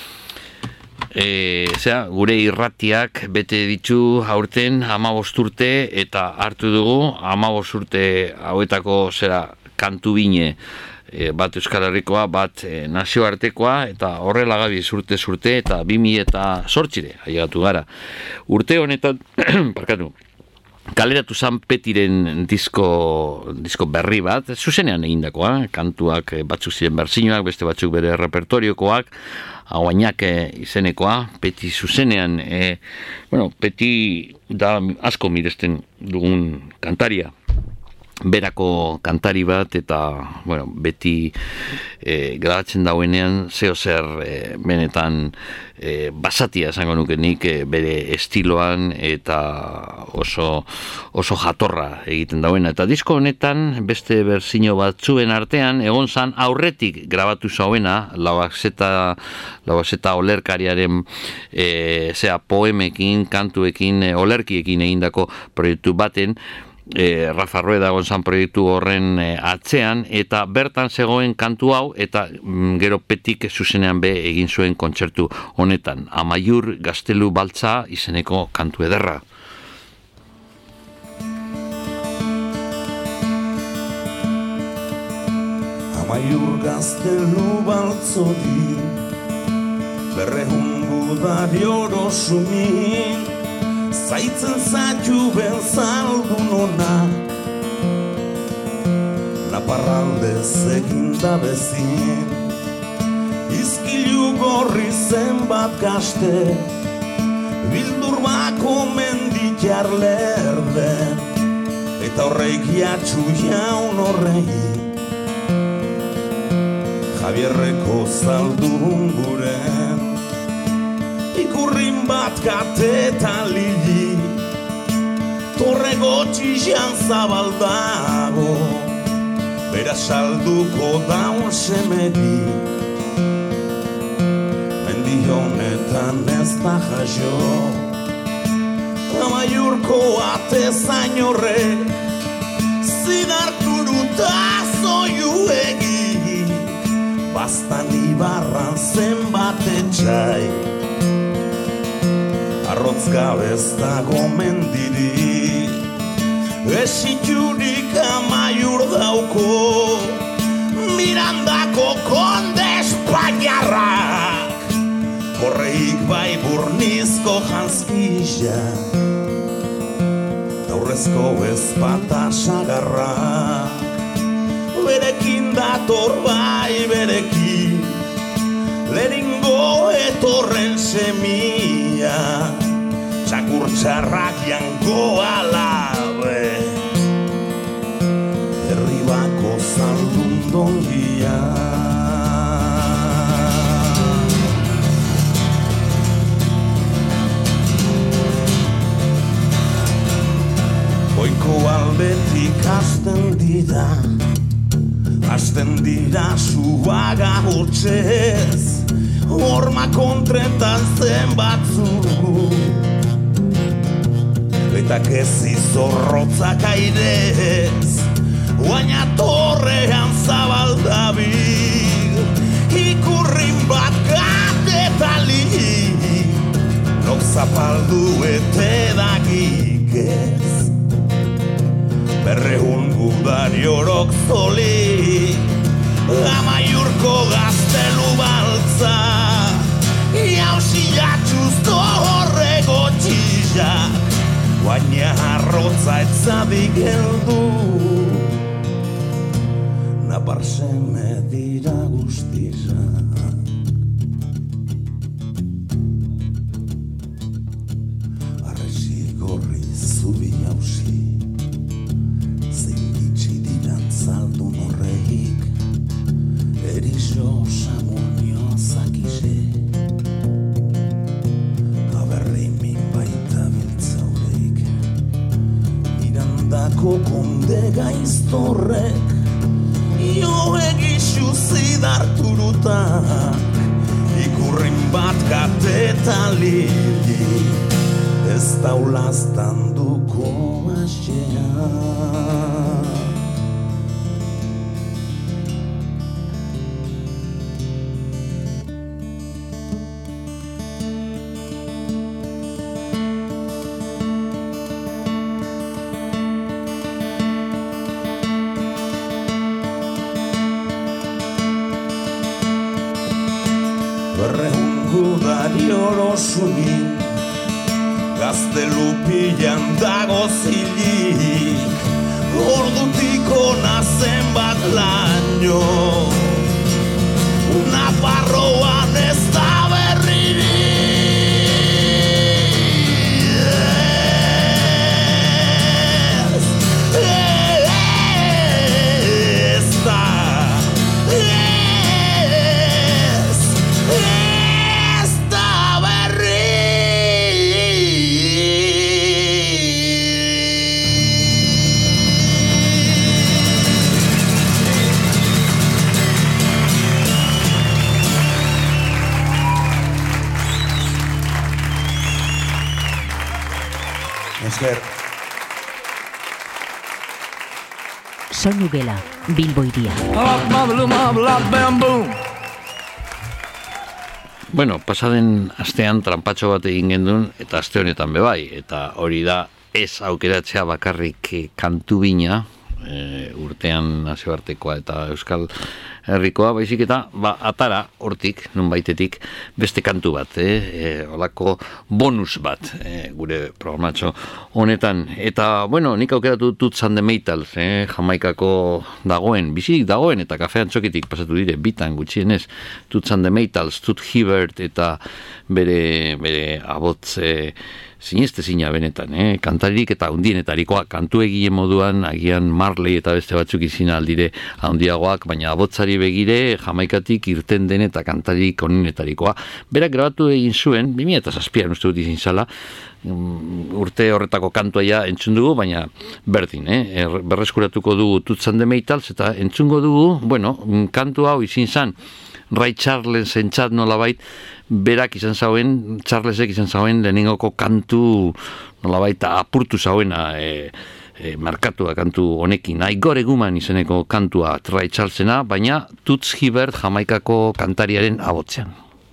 gure irratiak bete ditu aurten 15 urte eta hartu dugu 15 urte hauetako kantu bine, bat Euskal Herrikoa, bat nazioartekoa, eta horrela gabi urte eta 2000 eta zortzire, ailegatu gara. Urte honetan, parkatu, kaleratu zan Petiren disko berri bat, zuzenean egindakoa, kantuak batzuk ziren berzinoak, beste batzuk bere repertoriokoak, hauainak izenekoa, Peti zuzenean, Peti da asko miresten dugun kantaria, berako kantari bat, eta, beti grabatzen dauenean, zer benetan basatia esango nuke nik bere estiloan, eta oso jatorra egiten dauena. Eta disko honetan, beste berzino batzuen artean, egon zan aurretik grabatu zauena, Lauazeta olerkariaren poemekin, kantuekin, olerkiekin egindako proiektu baten, Rafa Rueda gonzan proiektu horren atzean, eta bertan zegoen kantu hau, eta gero Petik zuzenean egin zuen kontzertu honetan, Amaiur Gaztelu Baltza izeneko kantu ederra. Amaiur Gaztelu Baltzori berrehun gudari orosumin, zaitzen zaitu benzaldun honak, naparraldez egin da bezin, izkilu gorri zenbat gaste, bildur bako menditar lerden, eta horreik jatxu jaun horreik, Javierreko zaldun guren, ikurrin bat katetan lili, torre gotxizan zabaldago, bera salduko daun semedi, mendi honetan ez da jaio, Amaiurko atezain horrek, zidarturuta zoiuegi, bastan ibarran zenbat etxai, arrotz gabez dago mendiri, esiturik Amaiur dauko, Mirandako konde espainiarrak, horreik bai burnizko janzkizak, taurrezko ezpata sagarrak, berekin dator bai berekin, lehengo etorren semia, txakurtxarrak jango alabe, herribako zaldun dongia. Goiko aldetik hasten dira suaga hotxez, horma kontretan zen batzu, eta kezi zorrotzak airez, baina torrean zabaldabil, ikurrin bat gatetali, nok zapaldu ete dagikez, berrehun gudari orok zoli, Amaiurko Gaztelu Baltza, jauziatxuz torre gotxizak, baina arrotza etzadik heldu, napar seme dira guztizak. Arresi gorri zubi jauzi, zaldun horreik, erizo samunio zakize, aberrimin baita biltzaureik, Mirandako konde gaiztorrek, Arturutak ikurrin bat katetan lili ez daulaztan duko asea. Berrehungudari orosunik gaztelupilan dago zilik ordutik ona zenbat laino Nafarroan ez da Soinu Gela, Bilbo Hiria. Bueno, pasaden astean tranpatxo bat egin gendun, eta aste honetan bebai, eta hori da ez aukeratzea bakarrik kantu bina, urtean nazioartekoa eta Euskal Herrikoa, baizik eta atara hortik, nunbaitetik, beste kantu bat, olako bonus bat, gure programatxo honetan. Eta, bueno, nik aukeratu Toots and the Maytals, Jamaikako dagoen, bizirik dagoen, eta kafean txokitik pasatu dire, bitan gutxienez, Toots and the Maytals, Toot Hibbert, eta bere abotze, zinestezina benetan, kantaririk eta hundienetarikoa, kantu egile moduan, agian Marley eta beste batzuk izin aldire handiagoak, baina abotzari begire, Jamaikatik irten den eta kantaririk onenetarikoa. Berak grabatu egin zuen, 2007an uste dut izin zala, urte horretako kantua entzun dugu, baina berdin, berreskuratuko dugu Toots and the Maytals, eta entzungo dugu, bueno, kantu hau izin zan, Ray Charles entzat nolabait, berak izan zauen, Charlesek izan zauen lehenengoko kantu nolabait apurtu zauena markatua kantu honekin. I Got a Woman izeneko kantua Ray Charlesena, baina Toots Hibbert Jamaikako kantariaren abotzean.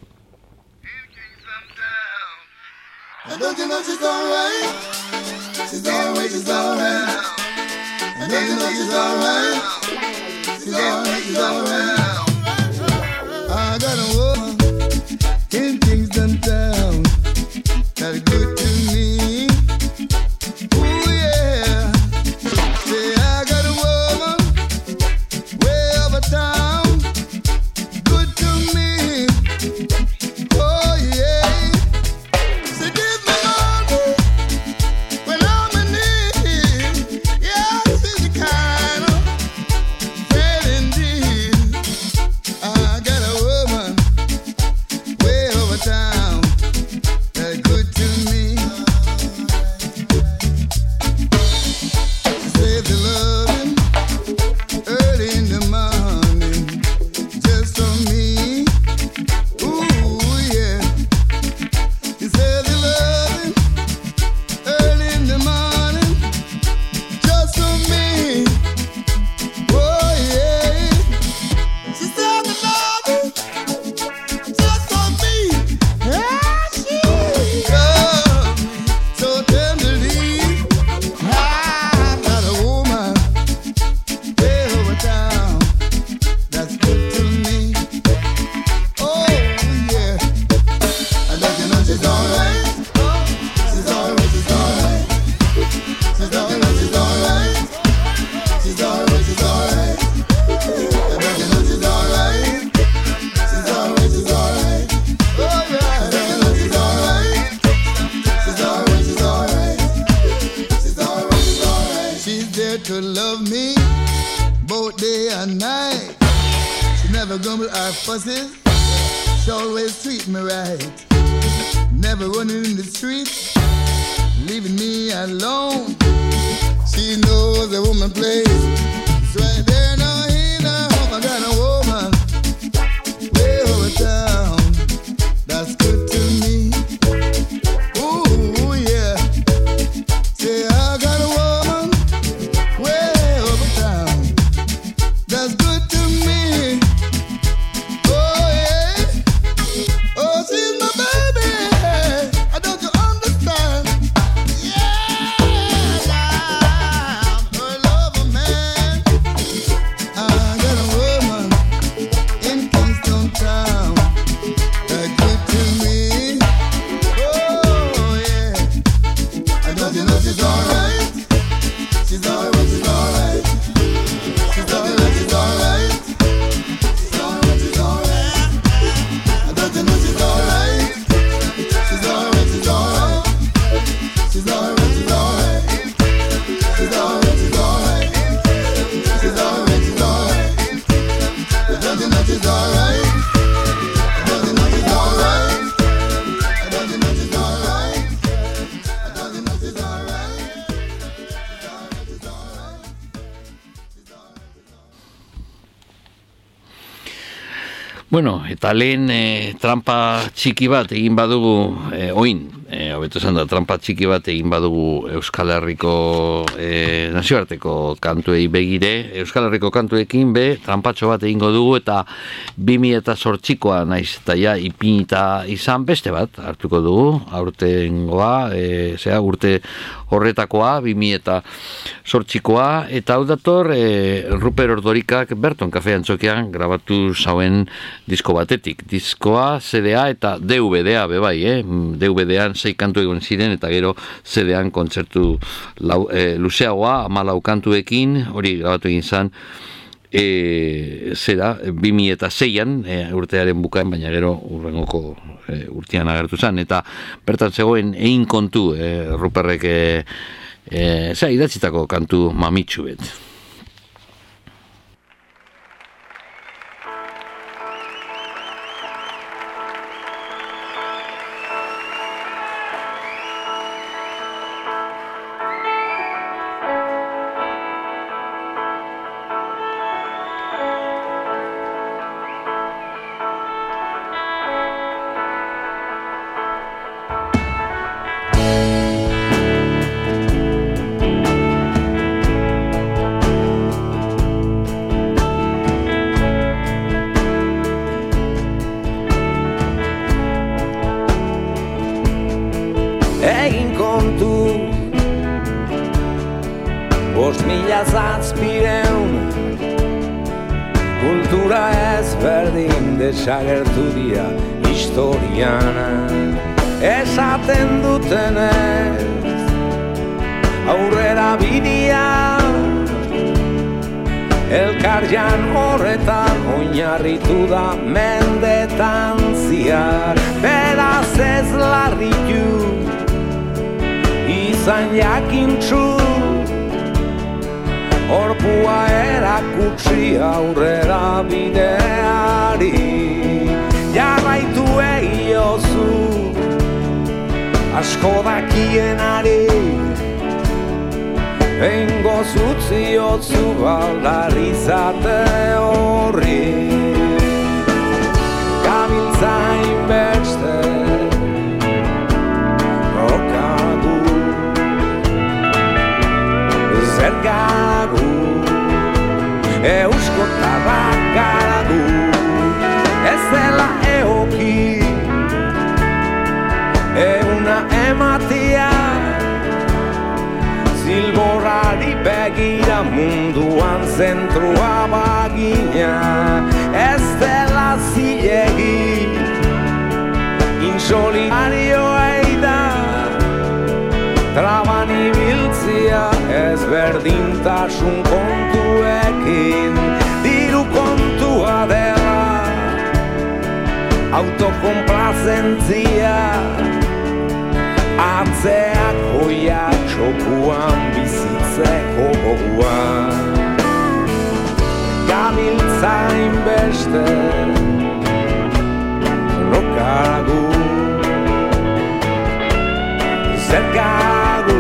And don't you know she's alright? She's alright, she's alright. And don't you know she's alright? She's alright, she's alright. I got a woman in Kingston Town that's good to me. Ooh yeah. Say I got a woman way over town, good to me. Oh yeah. Say give me love when I'm in need. Yeah, she's the kind of friend indeed. I got a woman way over town that's good to me. She said the loving early in the morning just for me. Ooh yeah. She said the loving early in the morning just for me. Oh yeah. She said the loving just for me. Yeah, she loved me so tenderly. I got a woman way over town that's good to me. Oh yeah. I don't you know she's alright. She's alright, she's alright. She's alright, she's alright. She's alright, she's alright. I don't you know she's alright. She's alright, she's alright. Oh yeah. I don't you know she's alright. She's alright, she's alright. She's alright, she's alright. She's there to love me both day and night. She never grumble or fusses. She always treat me right. Never running in the street, leaving me alone. She knows a woman place. It's right there, no, he know. I got a woman good to me. Oh yeah. Oh, she's my baby. Don't you understand? Yeah, I'm a lover man. I got a woman in Kingston Town. Good to me. Oh yeah. Don't you know she's alright? She's alright, she's alright. She's alright, she's alright. She's alright, she's alright. Don't you know she's alright? She's alright, she's alright. She's alright, she's alright. She's alright, she's alright. She's alright, she's alright. Don't you know she's alright? Don't you know she's alright? Don't you know she's alright? Don't you know she's alright? Bueno, eta lehen trampa txiki bat egin badugu, hobeto esan da, trampa txiki bat egin badugu Euskal Herriko nazioarteko kantuei begire, Euskal Herriko kantuekin trampatxo bat egingo dugu, eta 2008koa naiz eta ja ipinita izan beste bat hartuko dugu, aurtengoa, urte horretakoa, 2008koa, eta hau dator Ruper Ordorikak Berton Kafe Antzokian grabatu zauen disko batetik. Diskoa, CD-a eta DVD-a bebai, DVD-an 6 kantu egon ziren, eta gero CD-an kontzertu luzeagoa, 14 kantuekin, hori grabatu egin zan, 2006an, urtearen bukaen, baina gero urrengoko urtean agertu zan, eta bertan zegoen egin kontu Ruperrek idatzitako kantu mamitsu bet. Desagertu dira historian, esaten dutenez aurrera bidea, elkarjan horretan oinarritu da mendetan ziar. Beraz ez larritu izan jakintzu, orpua erakutsi aurrera bideari. Jarraitu egiozu asko dakienari, eingo zutziotzu baldarizate horri. Gabiltza inbeste rokagu, zergagu, euskotarrak garagu. Ez dela eoki euna ematia, zilborrari begira munduan zentrua bagina. Ez dela zilegi insolidarioei da, traban ibiltzia ezberdintasun kontuekin. Diru kontua dela autokomplazentzia, atzeak hoia txokuan bizitzeko goguan. Gabiltza inbeste rokagu, zergagu,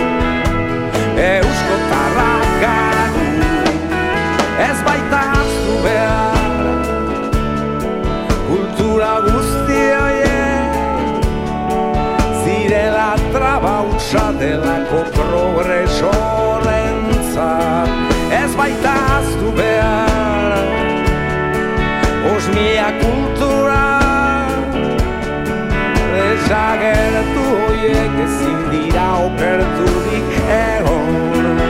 euskotarrak garagu. Ez baita hartu behar kultura guzti horiek, zirela traba hutsa delako progresorentzat. Ez baita hartu behar mia kultura. Desagertu hoiek ezin dira okerturik egon.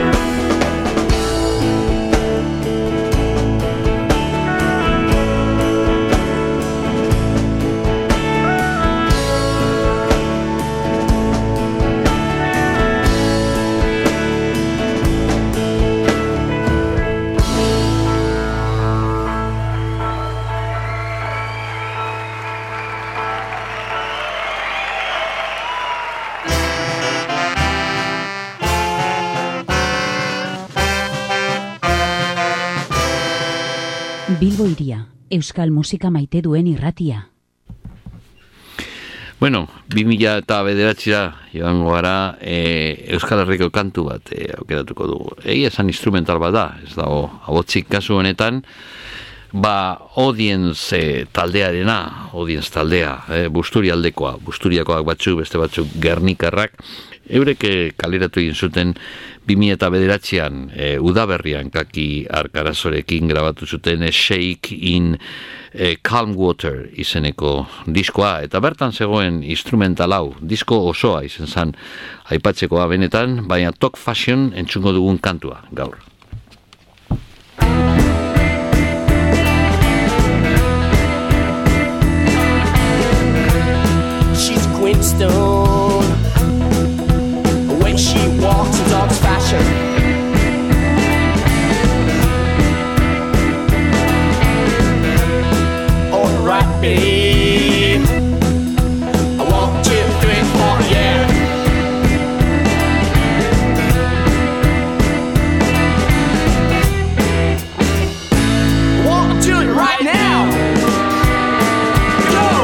Bilbo Hiria, euskal musika maite duen irratia. Bueno, 2009 joango gara Euskal Herriko kantu bat aukeratuko dugu. Egia esan instrumental bat da, ez dago abotzik kasu honetan, Audience taldearena, Audience taldea, Busturiakoak batzuk, beste batzuk Gernikarrak, eurek kaleratu egin zuten 2009an udaberrian Kaki Arkarazorekin grabatu zuten Shake in Calm Water izeneko diskoa, eta bertan zegoen instrumental hau, disko osoa izen zan aipatzekoa benetan, baina Talk Fashion entzungo dugun kantua gaur. She's Queen Stone when she walks and talks fashion. All right, babe. 1, 2, 3, 4, yeah. Want to do it right now. Go.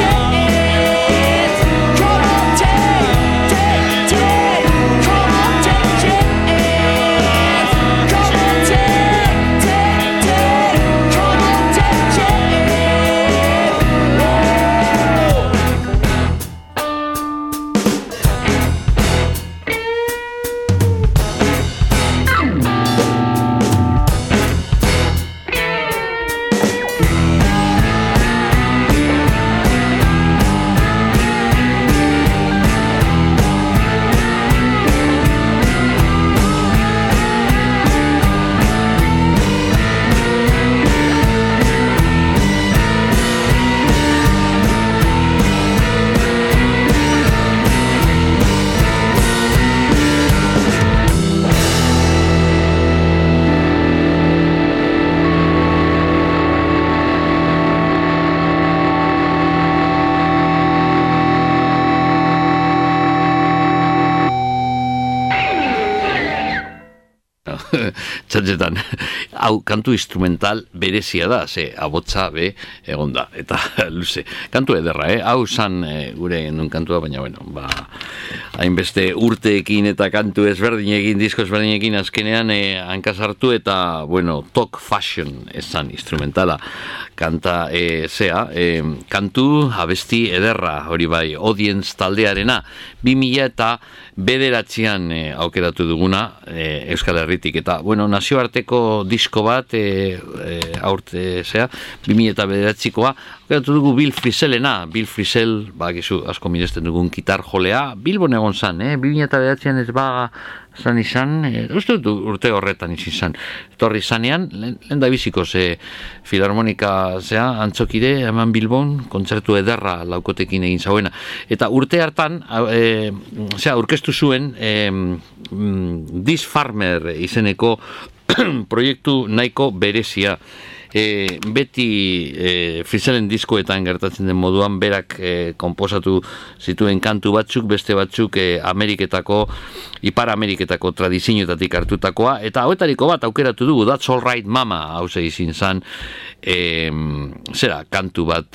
Come on, take txantxetan. Hau, kantu instrumental berezia da, ze abotza be egon da, eta luze. Kantu ederra, hau zan gure endun kantua, baina, bueno, hainbeste urteekin eta kantu ezberdinekin, disko ezberdinekin azkenean hankasartu eta, bueno, talk fashion esan instrumentala. Kanta, kantu abesti ederra, hori bai, audience taldearena, 2009an aukeratu duguna Euskal Herritik, eta, bueno, nazioarteko disko bat, 2009koa, aukeratu dugu Bill Frisellena, Bill Frisell, gizu, asko miresten dugun gitar jolea, Bilbon egon zan, 2009an ez zan izan, uste dut urte horretan izan, torri zanean, lehen da bizikoz filarmonika antzokide, eman Bilbon, kontzertu ederra laukotekin egin zauena. Eta urte hartan, aurkeztu zuen This Farmer izeneko proiektu nahiko berezia. Beti Frisellen diskoetan gertatzen den moduan berak konposatu zituen kantu batzuk, beste batzuk Ipar Ameriketako tradizioetatik hartutakoa, eta hauetariko bat aukeratu dugu, That's All Right Mama, hau izin zan kantu bat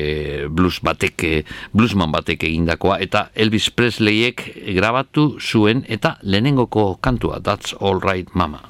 bluesman batek egindakoa, eta Elvis Presleyek grabatu zuen eta lehenengoko kantua, That's All Right Mama.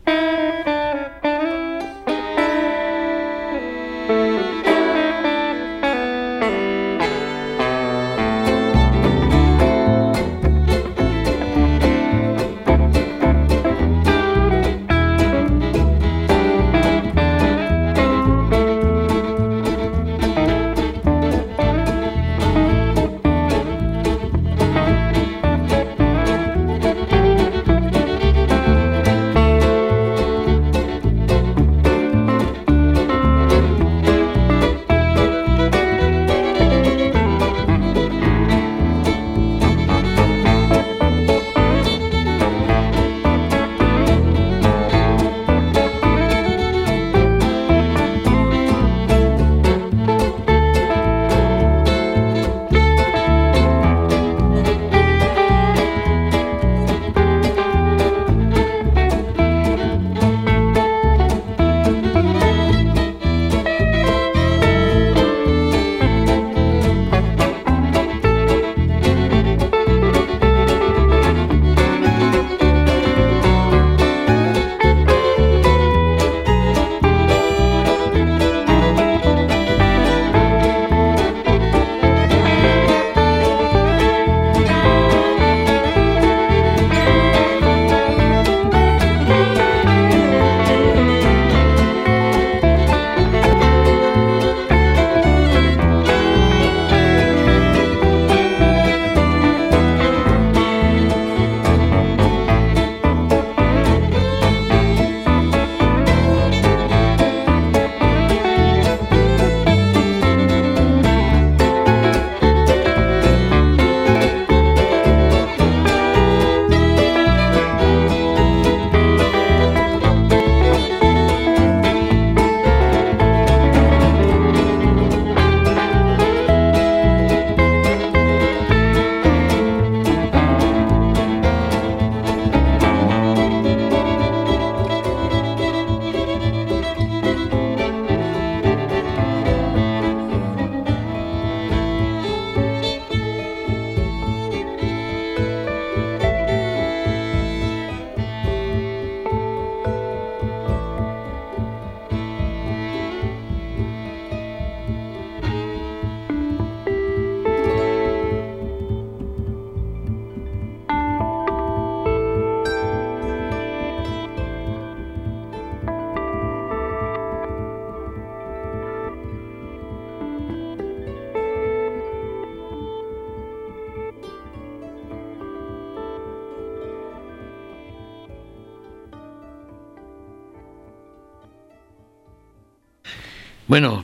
Bueno,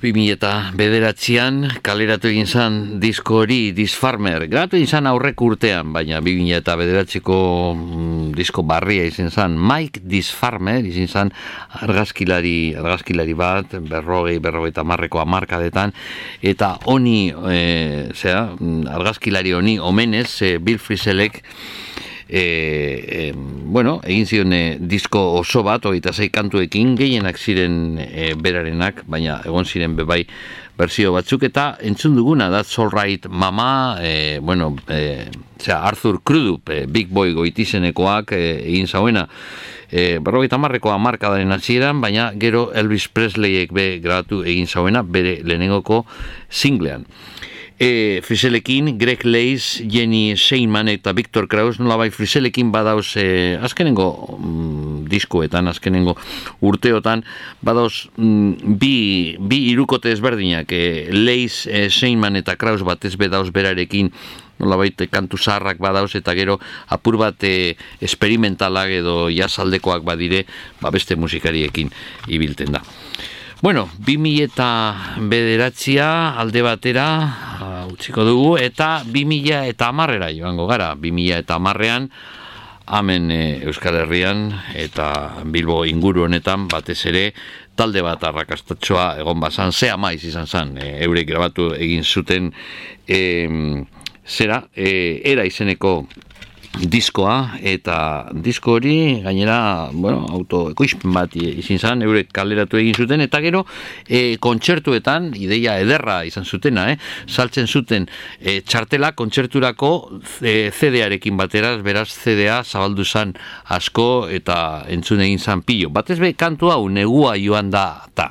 2009an kaleratu egin zan disko hori, This Farmer. Grabatu egin zan aurreko urtean, baina 2009ko disko barria izan zan. Mike This Farmer izan zan argazkilari bat, 50ko hamarkadetan, eta honi, argazkilari honi omenez, Bill Frisellek bueno, egin zion disko oso bat, 26 kantuekin, gehienak ziren berarenak, baina egon ziren bebai berzio batzuk, eta entzun duguna, That's All Right Mama, bueno, Arthur Crudup, Big Boy Goitizenekoak egin zauena, 50ko hamarkadaren hasieran, baina gero Elvis Presleyek grabatu egin zauena bere lehenengoko singlean. Friselekin, Greg Leis, Jenny Seinman eta Victor Krauss, nolabai Friselekin badauz azkenengo diskoetan, azkenengo urteotan, badauz bi irukote ezberdinak, Leis, Seinman eta Krauss batez bedauz berarekin, nolabait kantu zaharrak badauz, eta gero apur bat esperimentalak edo jazaldekoak badire, beste musikariekin ibilten da. Bueno, 2009 alde batera utziko dugu, eta 2010era joango gara. 2010ean, hemen Euskal Herrian eta Bilbo inguru honetan batez ere talde bat arrakastatxoa egon bazan, Zea Maiz izan zan, eurek grabatu egin zuten era izeneko diskoa, eta disko hori gainera, bueno, autoekoizpen bat izin zan, eurek kaleratu egin zuten, eta gero kontzertuetan, ideia ederra izan zutena, saltzen zuten txartela kontzerturako CD-arekin batera, beraz CD-a zabaldu zan asko, eta entzun egin zan pilo. Batez be kantu hau negua joan da ta.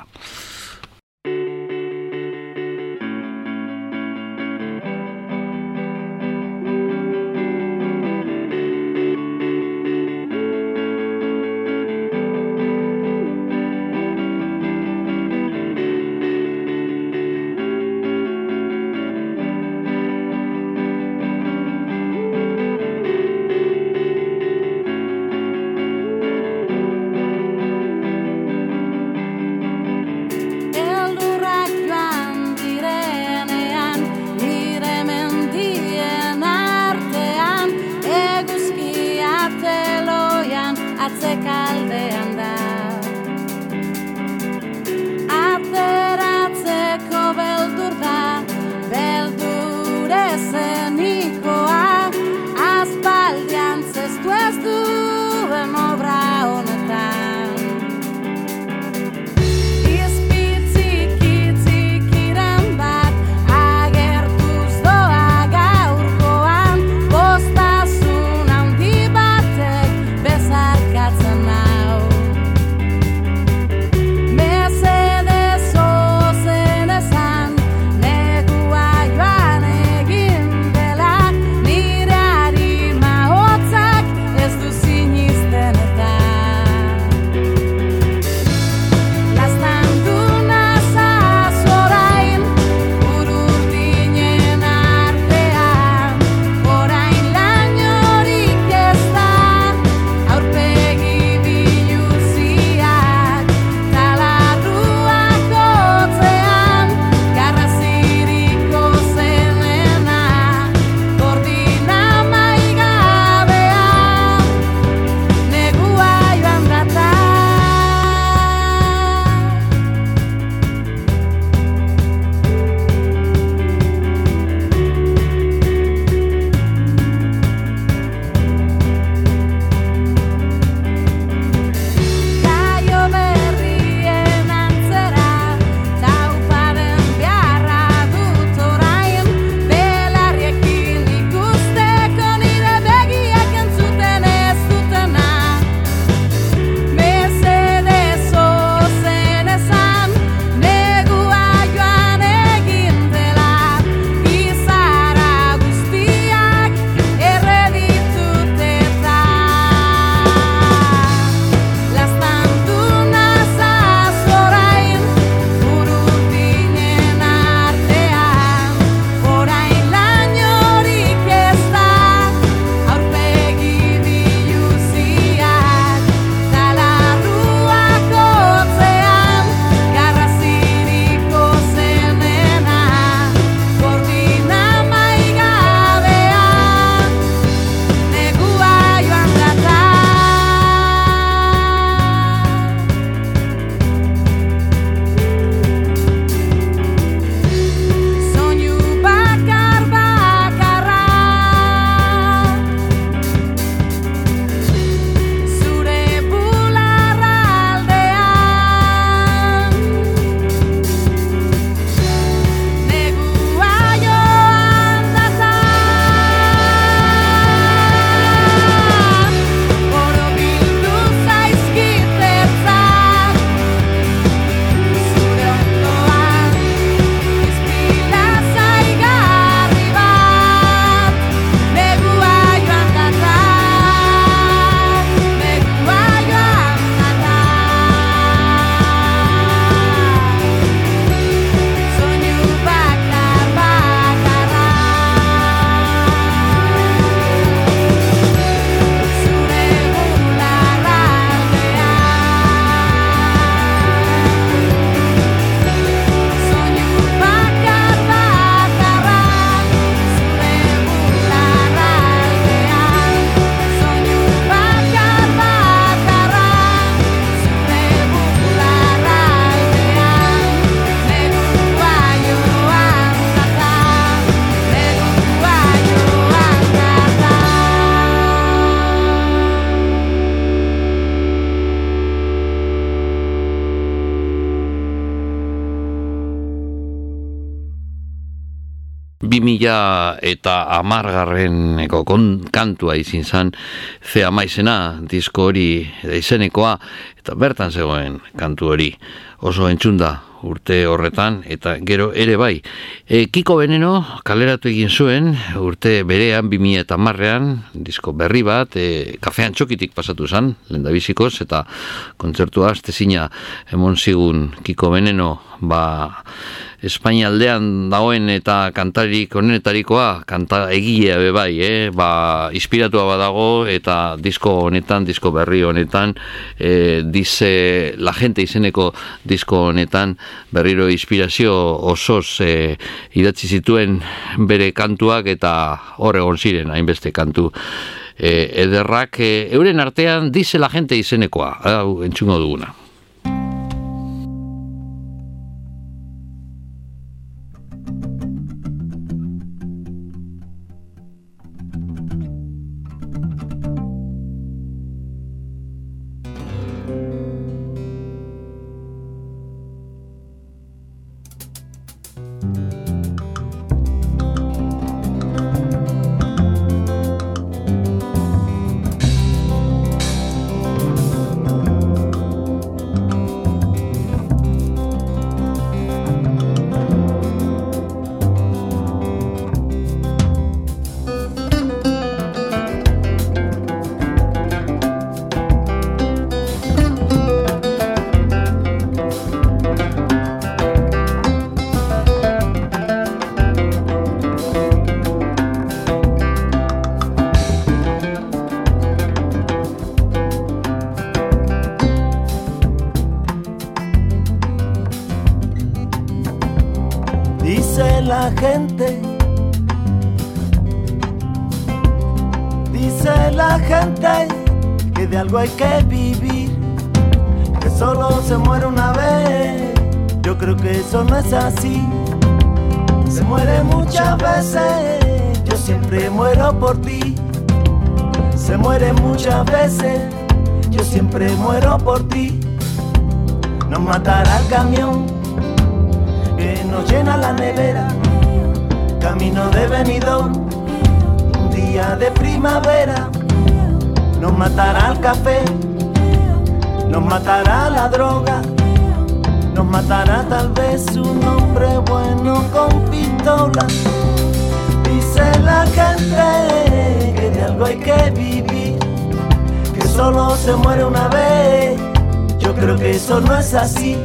2010 kantua izin zan Fea Maizena disko hori izenekoa, eta bertan zegoen kantu hori oso entzunda urte horretan, eta gero ere bai. Kiko Veneno kaleratu egin zuen urte berean 2010ean disko berri bat, Kafean Txokitik pasatu zen, lehendabizikoz, eta kontzertua astezina emon zigun Kiko Veneno, Espainia aldean dagoen eta kantarik onenetarikoa, kanta egilea bebai, inspiratua badago, eta disko honetan, disko berri honetan, dice La Gente izeneko disko honetan, berriro inspirazio osoz idatzi zituen bere kantuak, eta hor egon ziren hainbeste kantu ederrak, euren artean Dice La Gente izenekoa, entzungo duguna. Dice la gente que de algo hay que vivir, que solo se muere una vez. Yo creo que eso no es así. Se muere muchas veces, yo siempre muero por ti. Se muere muchas veces, yo siempre muero por ti. Nos matará el camión que nos llena la nevera, camino de Benidorm, un día de primavera. Nos matará el café, nos matará la droga, nos matará tal vez un hombre bueno con pistola. Dice la gente que de algo hay que vivir, que solo se muere una vez. Yo creo que eso no es así.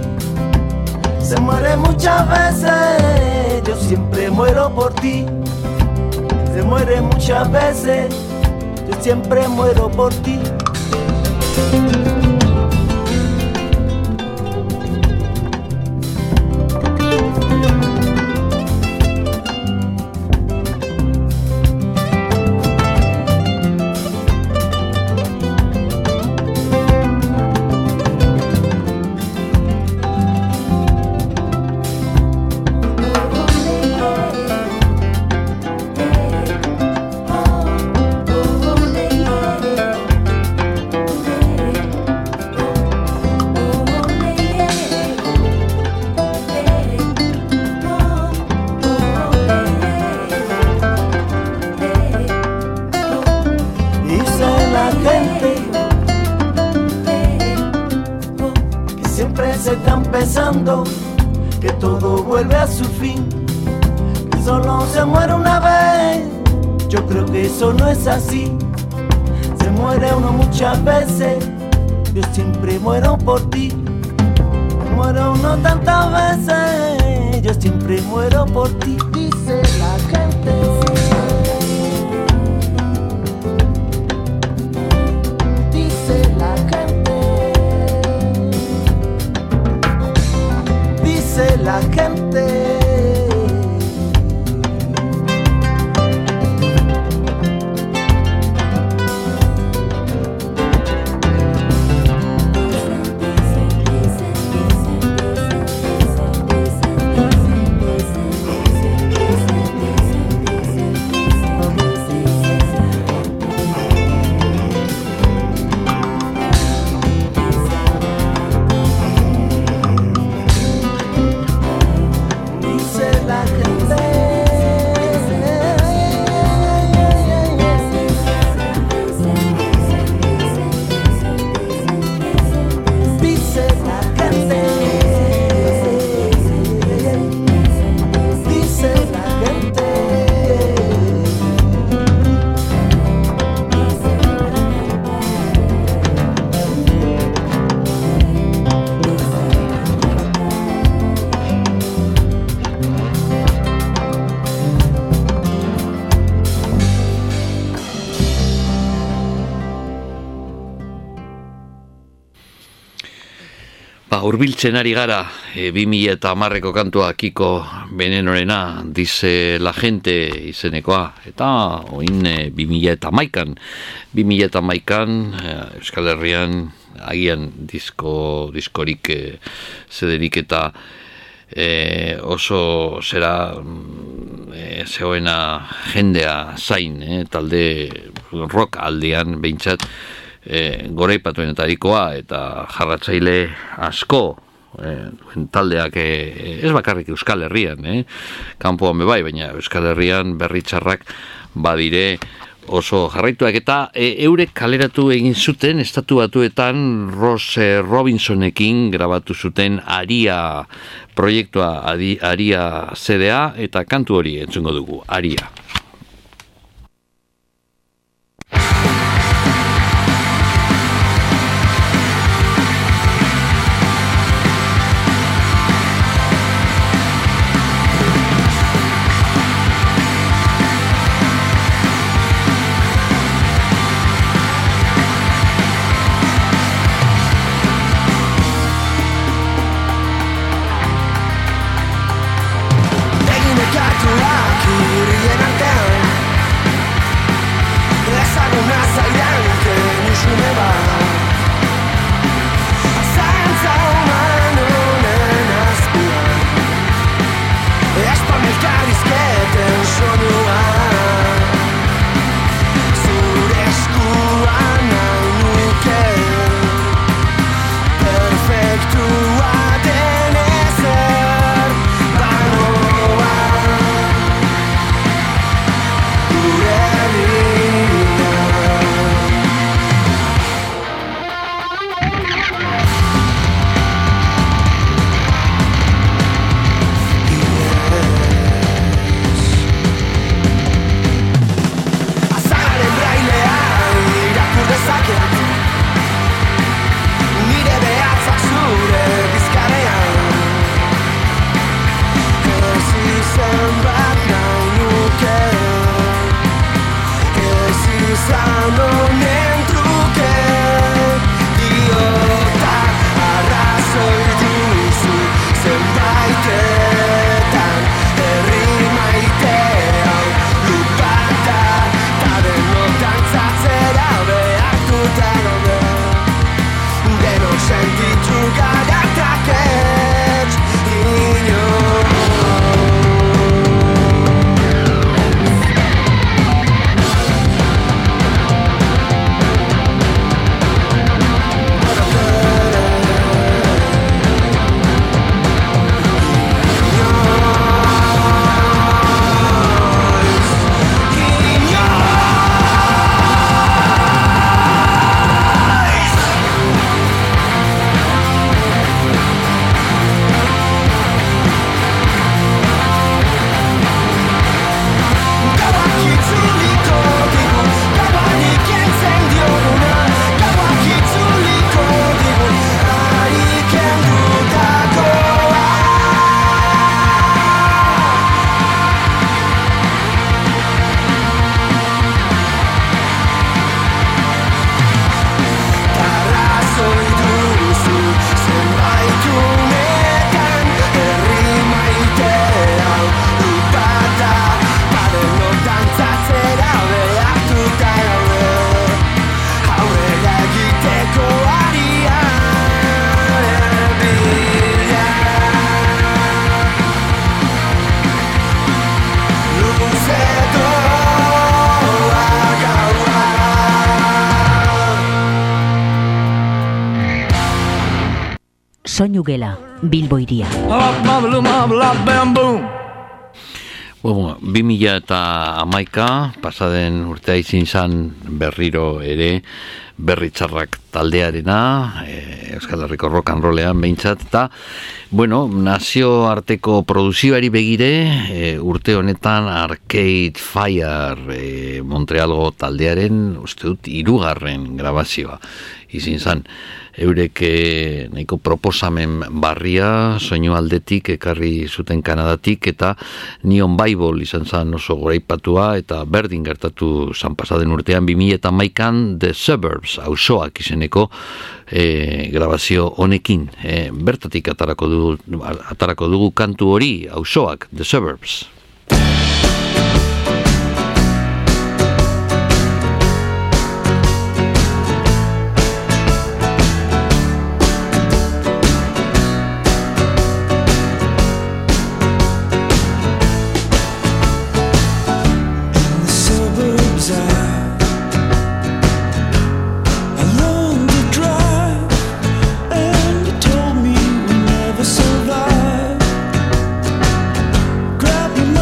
Se muere muchas veces, yo siempre muero por ti. Se muere muchas veces, yo siempre muero por ti. Que todo vuelve a su fin, que solo se muere una vez. Yo creo que eso no es así. Se muere uno muchas veces, yo siempre muero por ti. Muero uno tantas veces, yo siempre muero por ti. Dice la gente. Dice la gente. Dice la gente. Urbiltzen ari gara, 2010ko kantua Kiko Venenorena, dice la gente izenekoa, eta oin 2011an Euskal Herrian agian diskorik zederik eta oso zera zegoena jendea zain, talde rock aldean behintzat goraipatuenetarikoa eta jarratzaile asko taldeak ez bakarrik Euskal Herrian, kanpoan bebai, baina Euskal Herrian berri txarrak badire oso jarraituak eta eurek kaleratu egin zuten Estatu Batuetan Ross Robinsonekin grabatu zuten Aria proiektua, Aria CDA, eta kantu hori entzungo dugu, Aria. Soinu gela, Bilbo Hiria. 2011 pasaden urtea izin zan berriro ere berritzarrak taldearena, Euskal Herriko rock and rollean behintzat, eta nazioarteko produzioari begire, urte honetan Arcade Fire Montrealgo taldearen, uste dut, 3. grabazioa izin zan. Eurek nahiko proposamen barria soinu aldetik ekarri zuten Kanadatik, eta Neon Bible izan oso goraipatua, eta berdin gertatu zan pasaden urtean 2011an The Suburbs Suburbs, auzoak izeneko grabazio honekin. Bertatik atarako dugu kantu hori, auzoak, The Suburbs. Grab your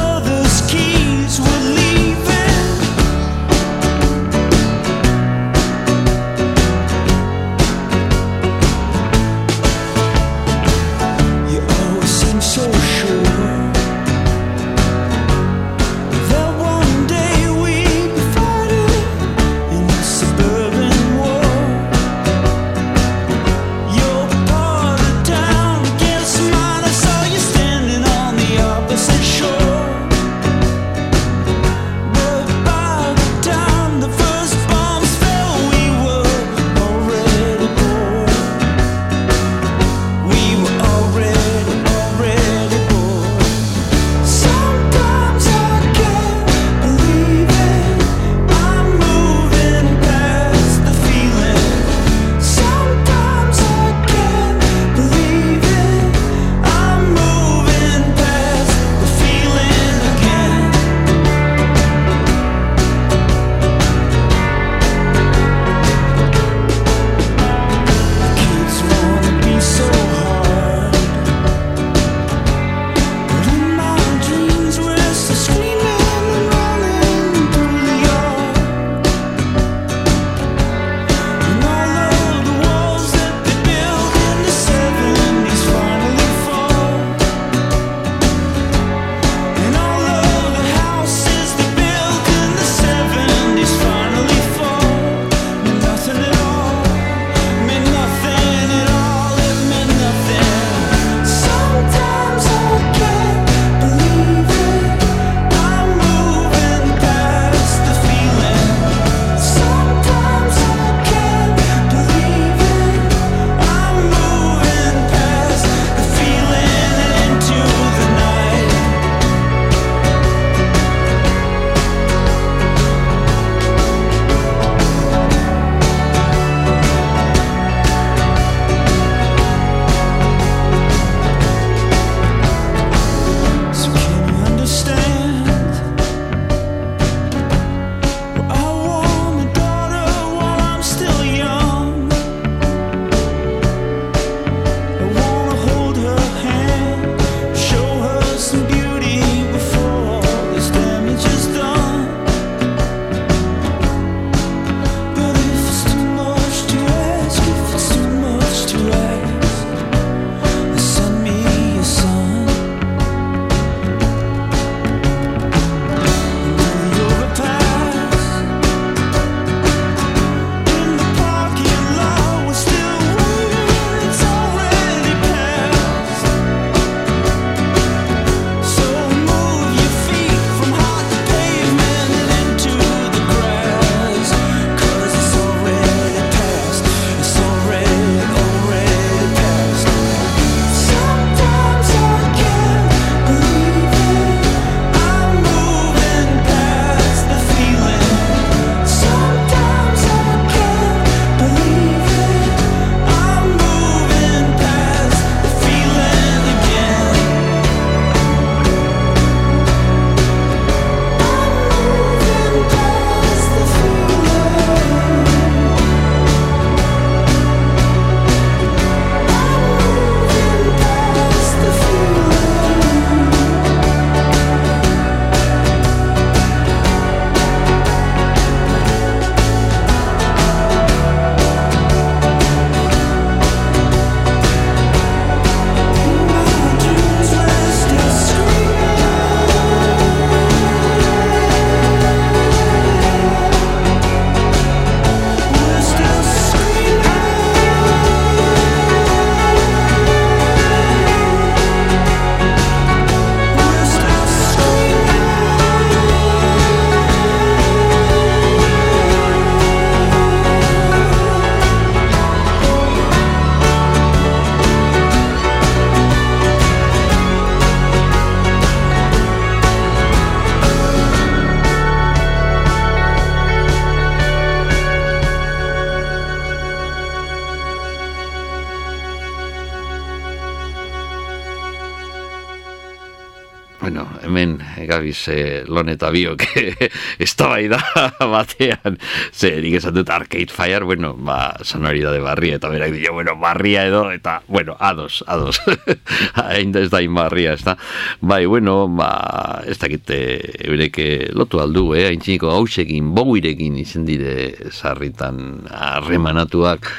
hemen gabiz lon eta biok eztabaida batean, nik esan dut Arcade Fire, bueno, sonoridade barria, eta berak dio, bueno, barria edo, eta, bueno, ados. Hain da ez da inbarria, ez da. Bai, bueno, ez dakit eureke lotu aldu, hain txiniko hausekin, boguirekin izen dire sarritan harremanatuak,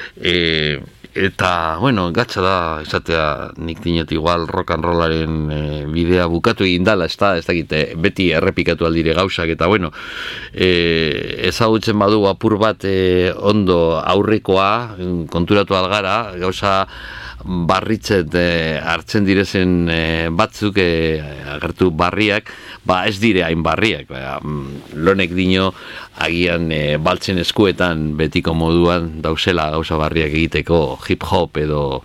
eta, bueno, gatsa da, esatea, nik dinot igual rock and rollaren bidea bukatu egin dala, ez dakit, beti errepikatu aldire gauzak, eta, bueno, ezagutzen badu apur bat ondo aurrekoa, konturatu algara, gauza barritzet hartzen direzen batzuk agertu barriak, ez dire hain barriak, lonek dino agian baltzen eskuetan betiko moduan dauzela gauza barriak egiteko hip hop edo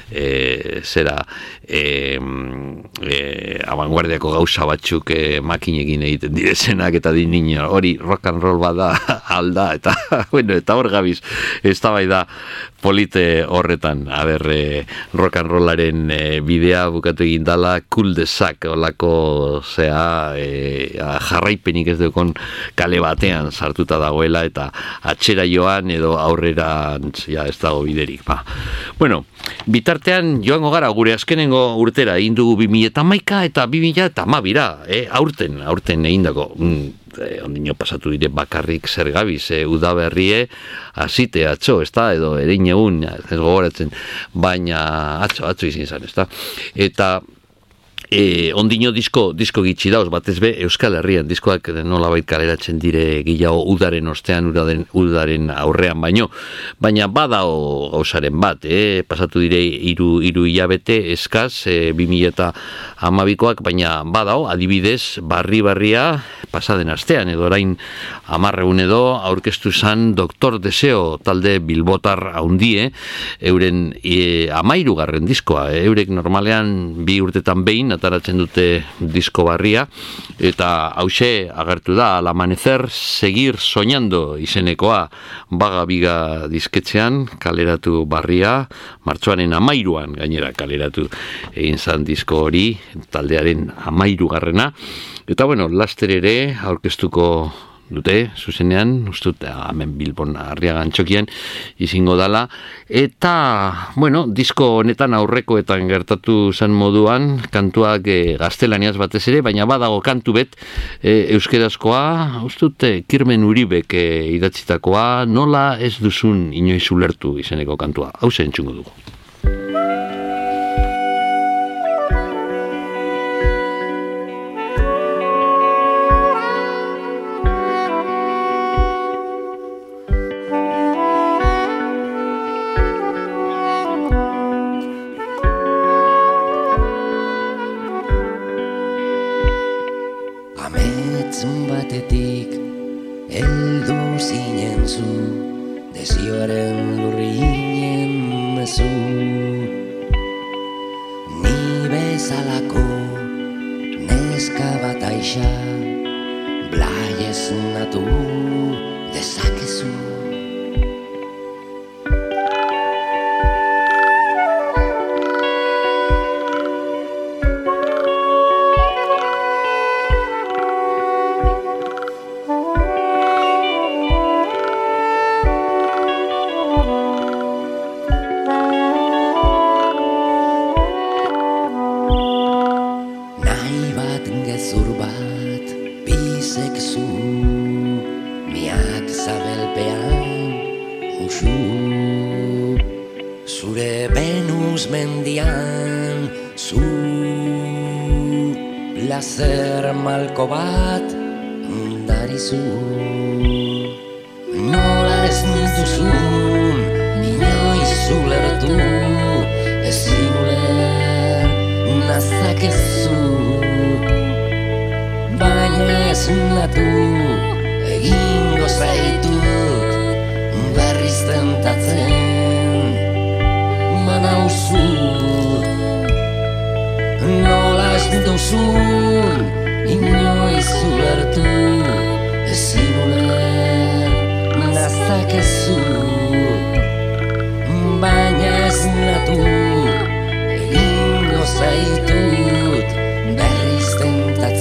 abanguardiako gauza batzuk makinekin egiten direzenak eta dinino hori rock and roll bada alda eta bueno, eta hor gabiz eztabaida polite horretan rock and rollaren bidea bukatu egin dala kuldesak olako jarraipenik ez dukon kale batean sartuta dagoela eta atxera joan edo aurrera ez dago biderik bueno, bitartean joango gara gure azkenengo urtera egin dugu 2011 eta 2012 aurten egindako ondino pasatu dire bakarrik zer gabiz, udaberrie azite atzo, edo erein egun, ez gogoratzen, baina atzo izin zan, eta ondino disko gitxi dauz, batez be Euskal Herrian diskoak nolabait kaleratzen dire gehiago udaren ostean, udaren aurrean baina badao gauzaren bat, pasatu dire hiru hilabete eskaz 2012koak, baina badao adibidez barria pasaden astean edo orain 10 egun edo aurkeztu zan Doktor Deseo talde bilbotar haundie, euren 13. diskoa, eurek normalean 2 urtetan behin ataratzen dute disko barria, eta hause agertu da Al amanecer seguir soñando izenekoa Baga Biga disketxean kaleratu barria, martxoaren 13an gainera kaleratu egin zan disko hori, taldearen 13. Eta bueno, laster ere aurkeztuko dute, zuzenean, ustut, hemen Bilbon Arriagan txokian izingo dala, eta, bueno, disko honetan aurrekoetan gertatu zen moduan, kantuak gaztelaniaz batez ere, baina badago kantu bet, euskerazkoa, ustut, Kirmen Uribek idatzitakoa, nola ez duzun inoiz ulertu izeneko kantua, hau zen txungo dugu. Batetik heldu zinen zu, desioaren lurrinen mezu. Ni bezalako neska bat aixa, blai esnatu dezakezu. Plazer malko bat darizu, nola ez nintuzun inoiz ulertu, ezin uler nazakezu, baina ez natu egingo zaitut berriz tentatzen manauzu. Nola ez duzun inoiz ulertu, ezin uler nazakezu, baina ez natu egingo zaitut berriz tentatzen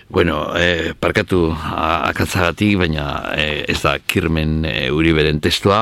Bueno, parkatu akatzagatik, baina ez da Kirmen Uriberen testua,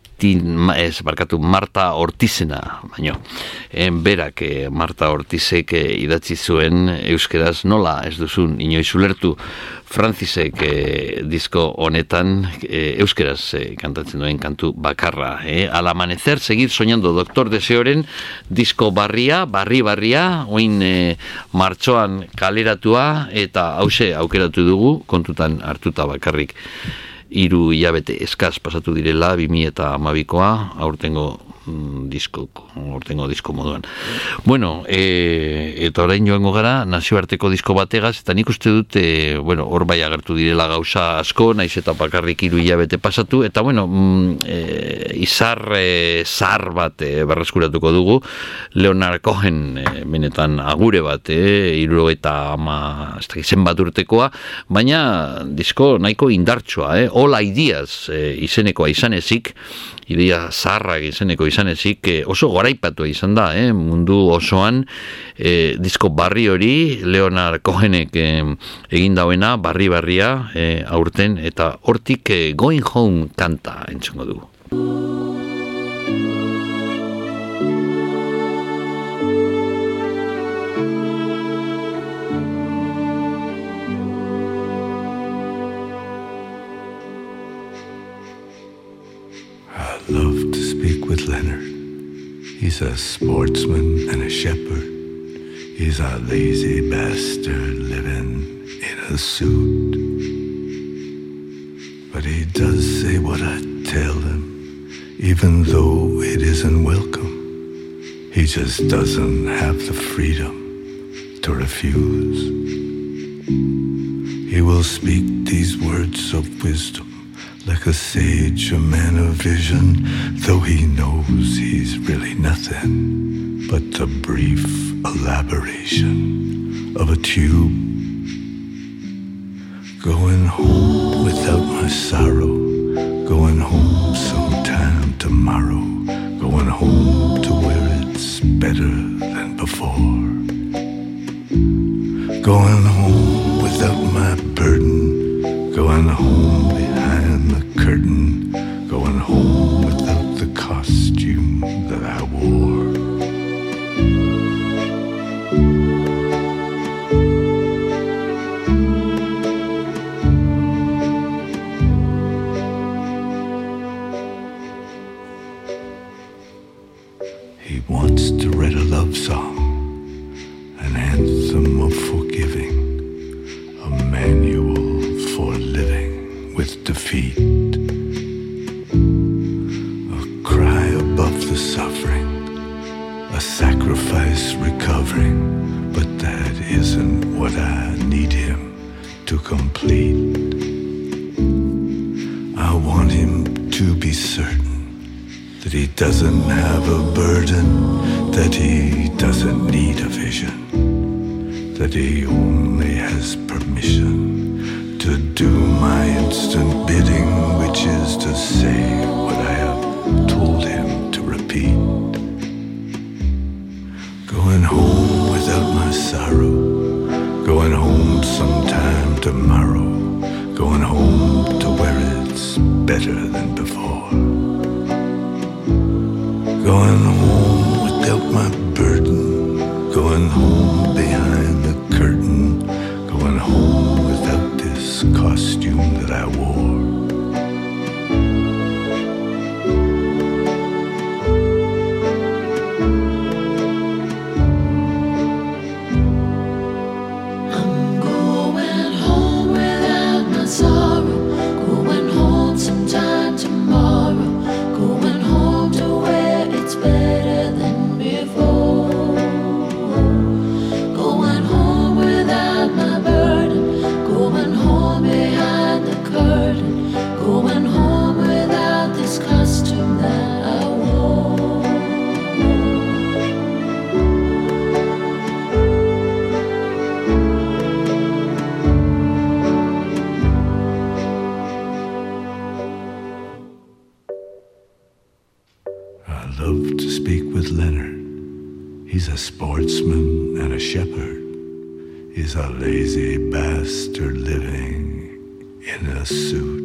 Marta Ortizena, baino. Berak Marta Ortizek idatzi zuen euskeraz nola ez duzun inoiz ulertu. Francisek disko honetan euskeraz kantatzen duen kantu bakarra. Al amanecer, seguir soñando, Doctor Deseoren disko barria, oin martxoan kaleratua, eta hause aukeratu dugu, kontutan hartuta bakarrik 3 hilabete eskaz pasatu direla 2012koa, aurtengo disko moduan. Bueno, eta orain joango gara nazioarteko disko bategaz, eta nik uste dut hor bai agertu direla gauza asko, naiz eta bakarrik 3 hilabete pasatu, eta izar zar bat berreskuratuko dugu, Leonard Cohen benetan agure bat, 70 bat urtekoa, baina disko nahiko indartsua, All Ideas izenekoa izanezik, idea zaharrak izeneko izanezik, oso goraipatua izan da, mundu osoan, disko barri hori, Leonard Cohenek egin dauena, barria, aurten, eta hortik Going Home kanta entzungo dugu. Love to speak with Leonard. He's a sportsman and a shepherd. He's a lazy bastard living in a suit. But he does say what I tell him, even though it isn't welcome. He just doesn't have the freedom to refuse. He will speak these words of wisdom like a sage, a man of vision, though he knows he's really nothing but the brief elaboration of a tube. Going home without my sorrow, going home sometime tomorrow, going home to where it's better than before. Going home without my burden, going home behind the curtain, going home without the costume that I wore. He wants to write a love song, an anthem of forgiving, a manual for living with defeat, a cry above the suffering, a sacrifice recovering, but that isn't what I need him to complete. I want him to be certain that he doesn't have a burden, that he doesn't need a vision, that he only has permission to do my instant bidding, which is to say what I have told him to repeat. Going home without my sorrow, going home sometime tomorrow, going home to where it's better than before. Going home without my burden, going home behind the curtain, going home without this costume that I wore. I'm going home without my sorrow, going home sometime tomorrow, going home to where it's better than before. Going home without my burden, going home behind the curtain, going home without this costume that I wore. I love to speak with Leonard. He's a sportsman and a shepherd. is a lazy bastard living in a suit.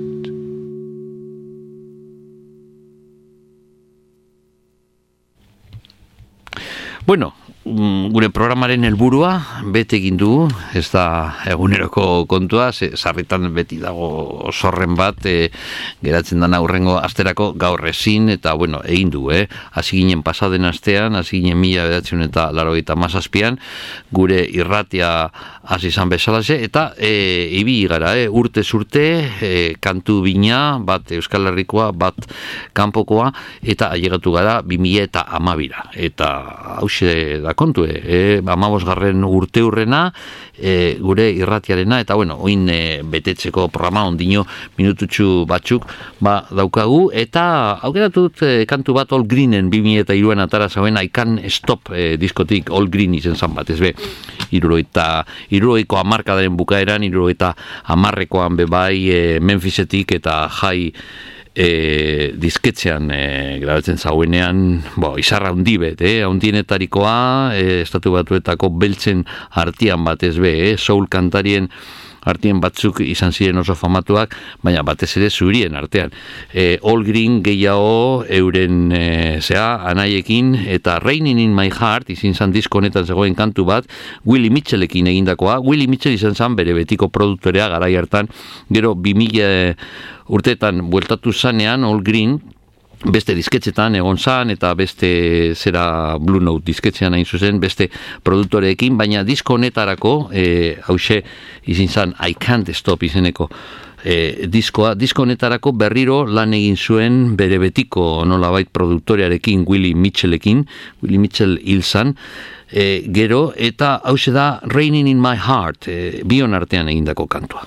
Bueno, gure programaren helburua bete egin du, ez da eguneroko kontua, sarritan beti dago zorren bat, geratzen dana hurrengo asterako gaur ezin, eta bueno, egin du, hasi ginen pasaden astean, hasi ginen 1987an, gure irratia hasi izan bezalaxe, eta ibili gara, urtez urte, kantu bina, bat Euskal Herrikoa, bat kanpokoa, eta ailegatu gara 2012ra, eta hause da kontu, 15. urte hurrena, gure irratiarena, eta bueno, oin betetzeko programa ondino minututxu batzuk daukagu, eta aukeratu dut kantu bat All Greenen 2003an atara zauen I Can't Stop diskotik All Green izen zan bat, ez be, 70ko hamarkadaren bukaeran, 70koan bebai Memphisetik eta jai disketzean grabatzen zauenean, izarra hundibet, hundienetarikoa, Estatu Batuetako beltzen artian batez be, soul kantarien artien batzuk izan ziren oso famatuak, baina batez ere zurien artean. All Green gehiago euren anaiekin, eta Raining in My Heart izin zan disko honetan zegoen kantu bat, Willie Mitchellekin egindakoa. Willie Mitchell izan zan bere betiko produktorea garai hartan, gero 2000 urteetan bueltatu zanean All Green, beste disketxetan egon zan, eta beste zera Blue Note disketxean hain zuzen, beste produktoreekin, baina disko honetarako, hause izin zan I Can't Stop izeneko disko honetarako berriro lan egin zuen bere betiko nolabait produktorearekin, Willie Mitchellekin, Willie Mitchell hil zan, gero, eta hause da Raining in My Heart, bion artean egindako kantua.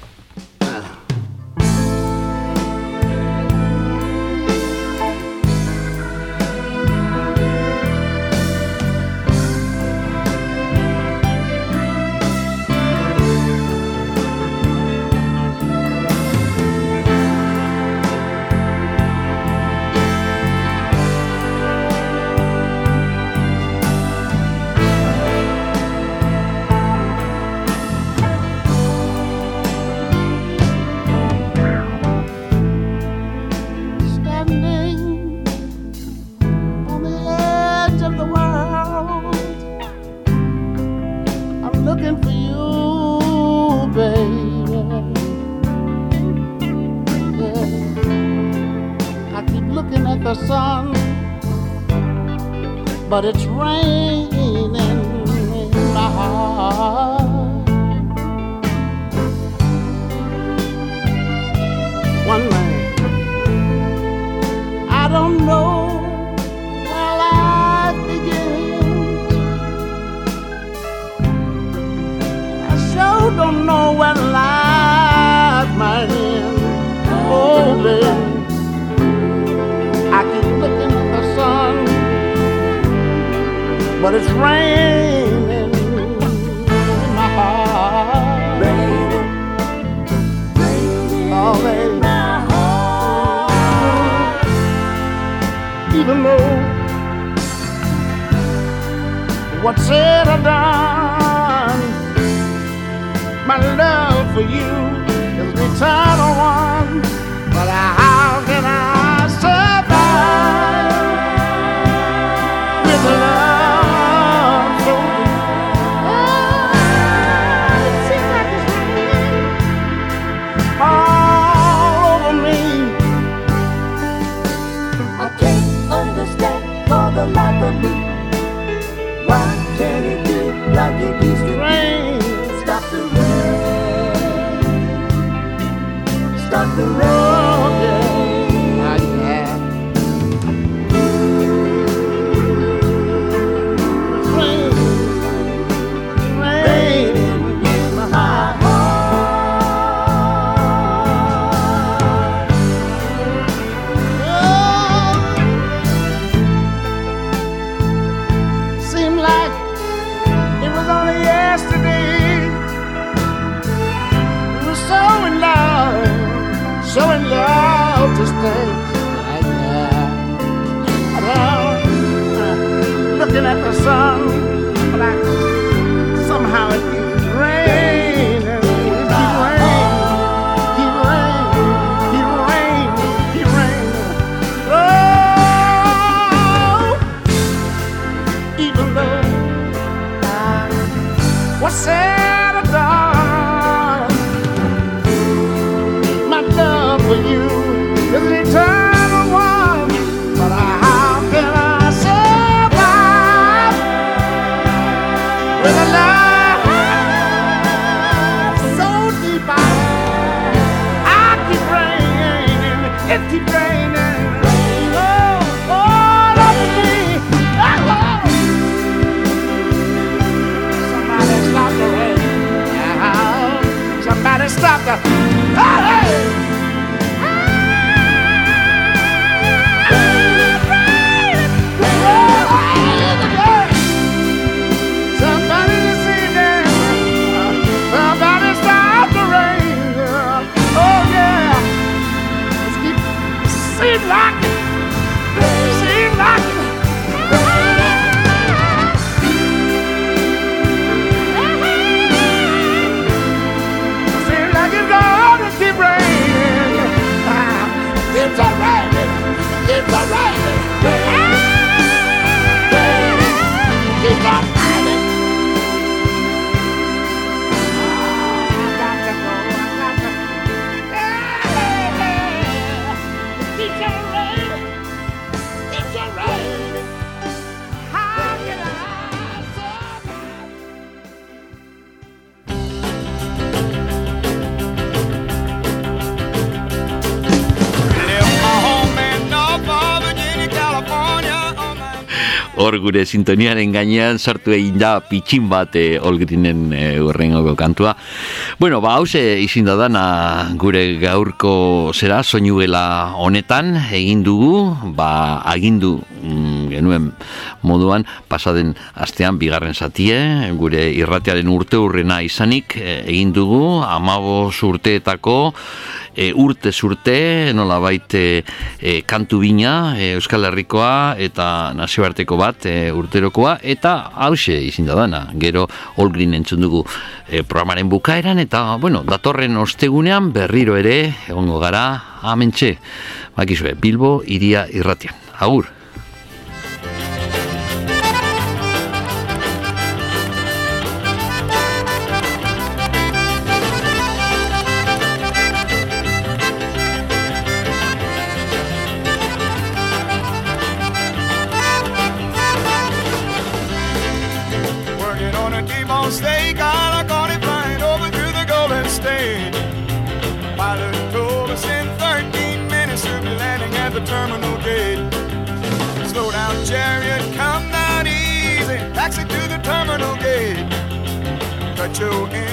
But it's raining in my heart. One man, I don't know where life begins. I sure don't know where life might end. Oh, baby, I keep looking at the sun, but it's raining in my heart. Raining, oh, in my heart. Even though what's said or done, my love for you is the eternal one. But how can I survive with love? Like it used to rain, stop the rain, stop the rain, yeah. Rain, rain in my heart. Oh, seemed like only yesterday we were so in love to stay. Looking at the sun, but somehow it keeps even though what's said or done, my love for you is an eternal one. But how can I survive with a love so deep? I keep raining, it keeps raining. Oh, all over me. Somebody stop the rain. Somebody stop the. Hey! Somebody see that. Somebody stop the rain. Oh yeah. Let's keep. Seems like it. Seems like it. Seems like it's gonna keep raining. It's a raining. It's a raining. Keep on raining. I got to go. Keep on raining. Keep on raining. How can I survive? Left my home in Norfolk, Virginia, California on my... Hor gure sintoniaren gainean sartu egin da pitxin bat Olgrinen urrengoko kantua. Bueno, hause izin da dana gure gaurko zera soinuela honetan egin dugu, agindu genuen moduan pasaden astean bigarren zatie, gure irratiaren urte hurrena izanik egin dugu 15 urteetako urtez urte, nolabait kantu bina Euskal Herrikoa eta nazioarteko bat urterokoa, eta hause izin da dana. Gero Olgrin entzun dugu programaren bukaeran, eta bueno, datorren ostegunean berriro ere egongo gara amentxe, bakizue, Bilbo Hiria irratian. Agur! Steak, I got it flying over to the Golden State. Pilot told us in 13 minutes we'll be landing at the terminal gate. Slow down, chariot, come down easy. Taxi to the terminal gate. Cut your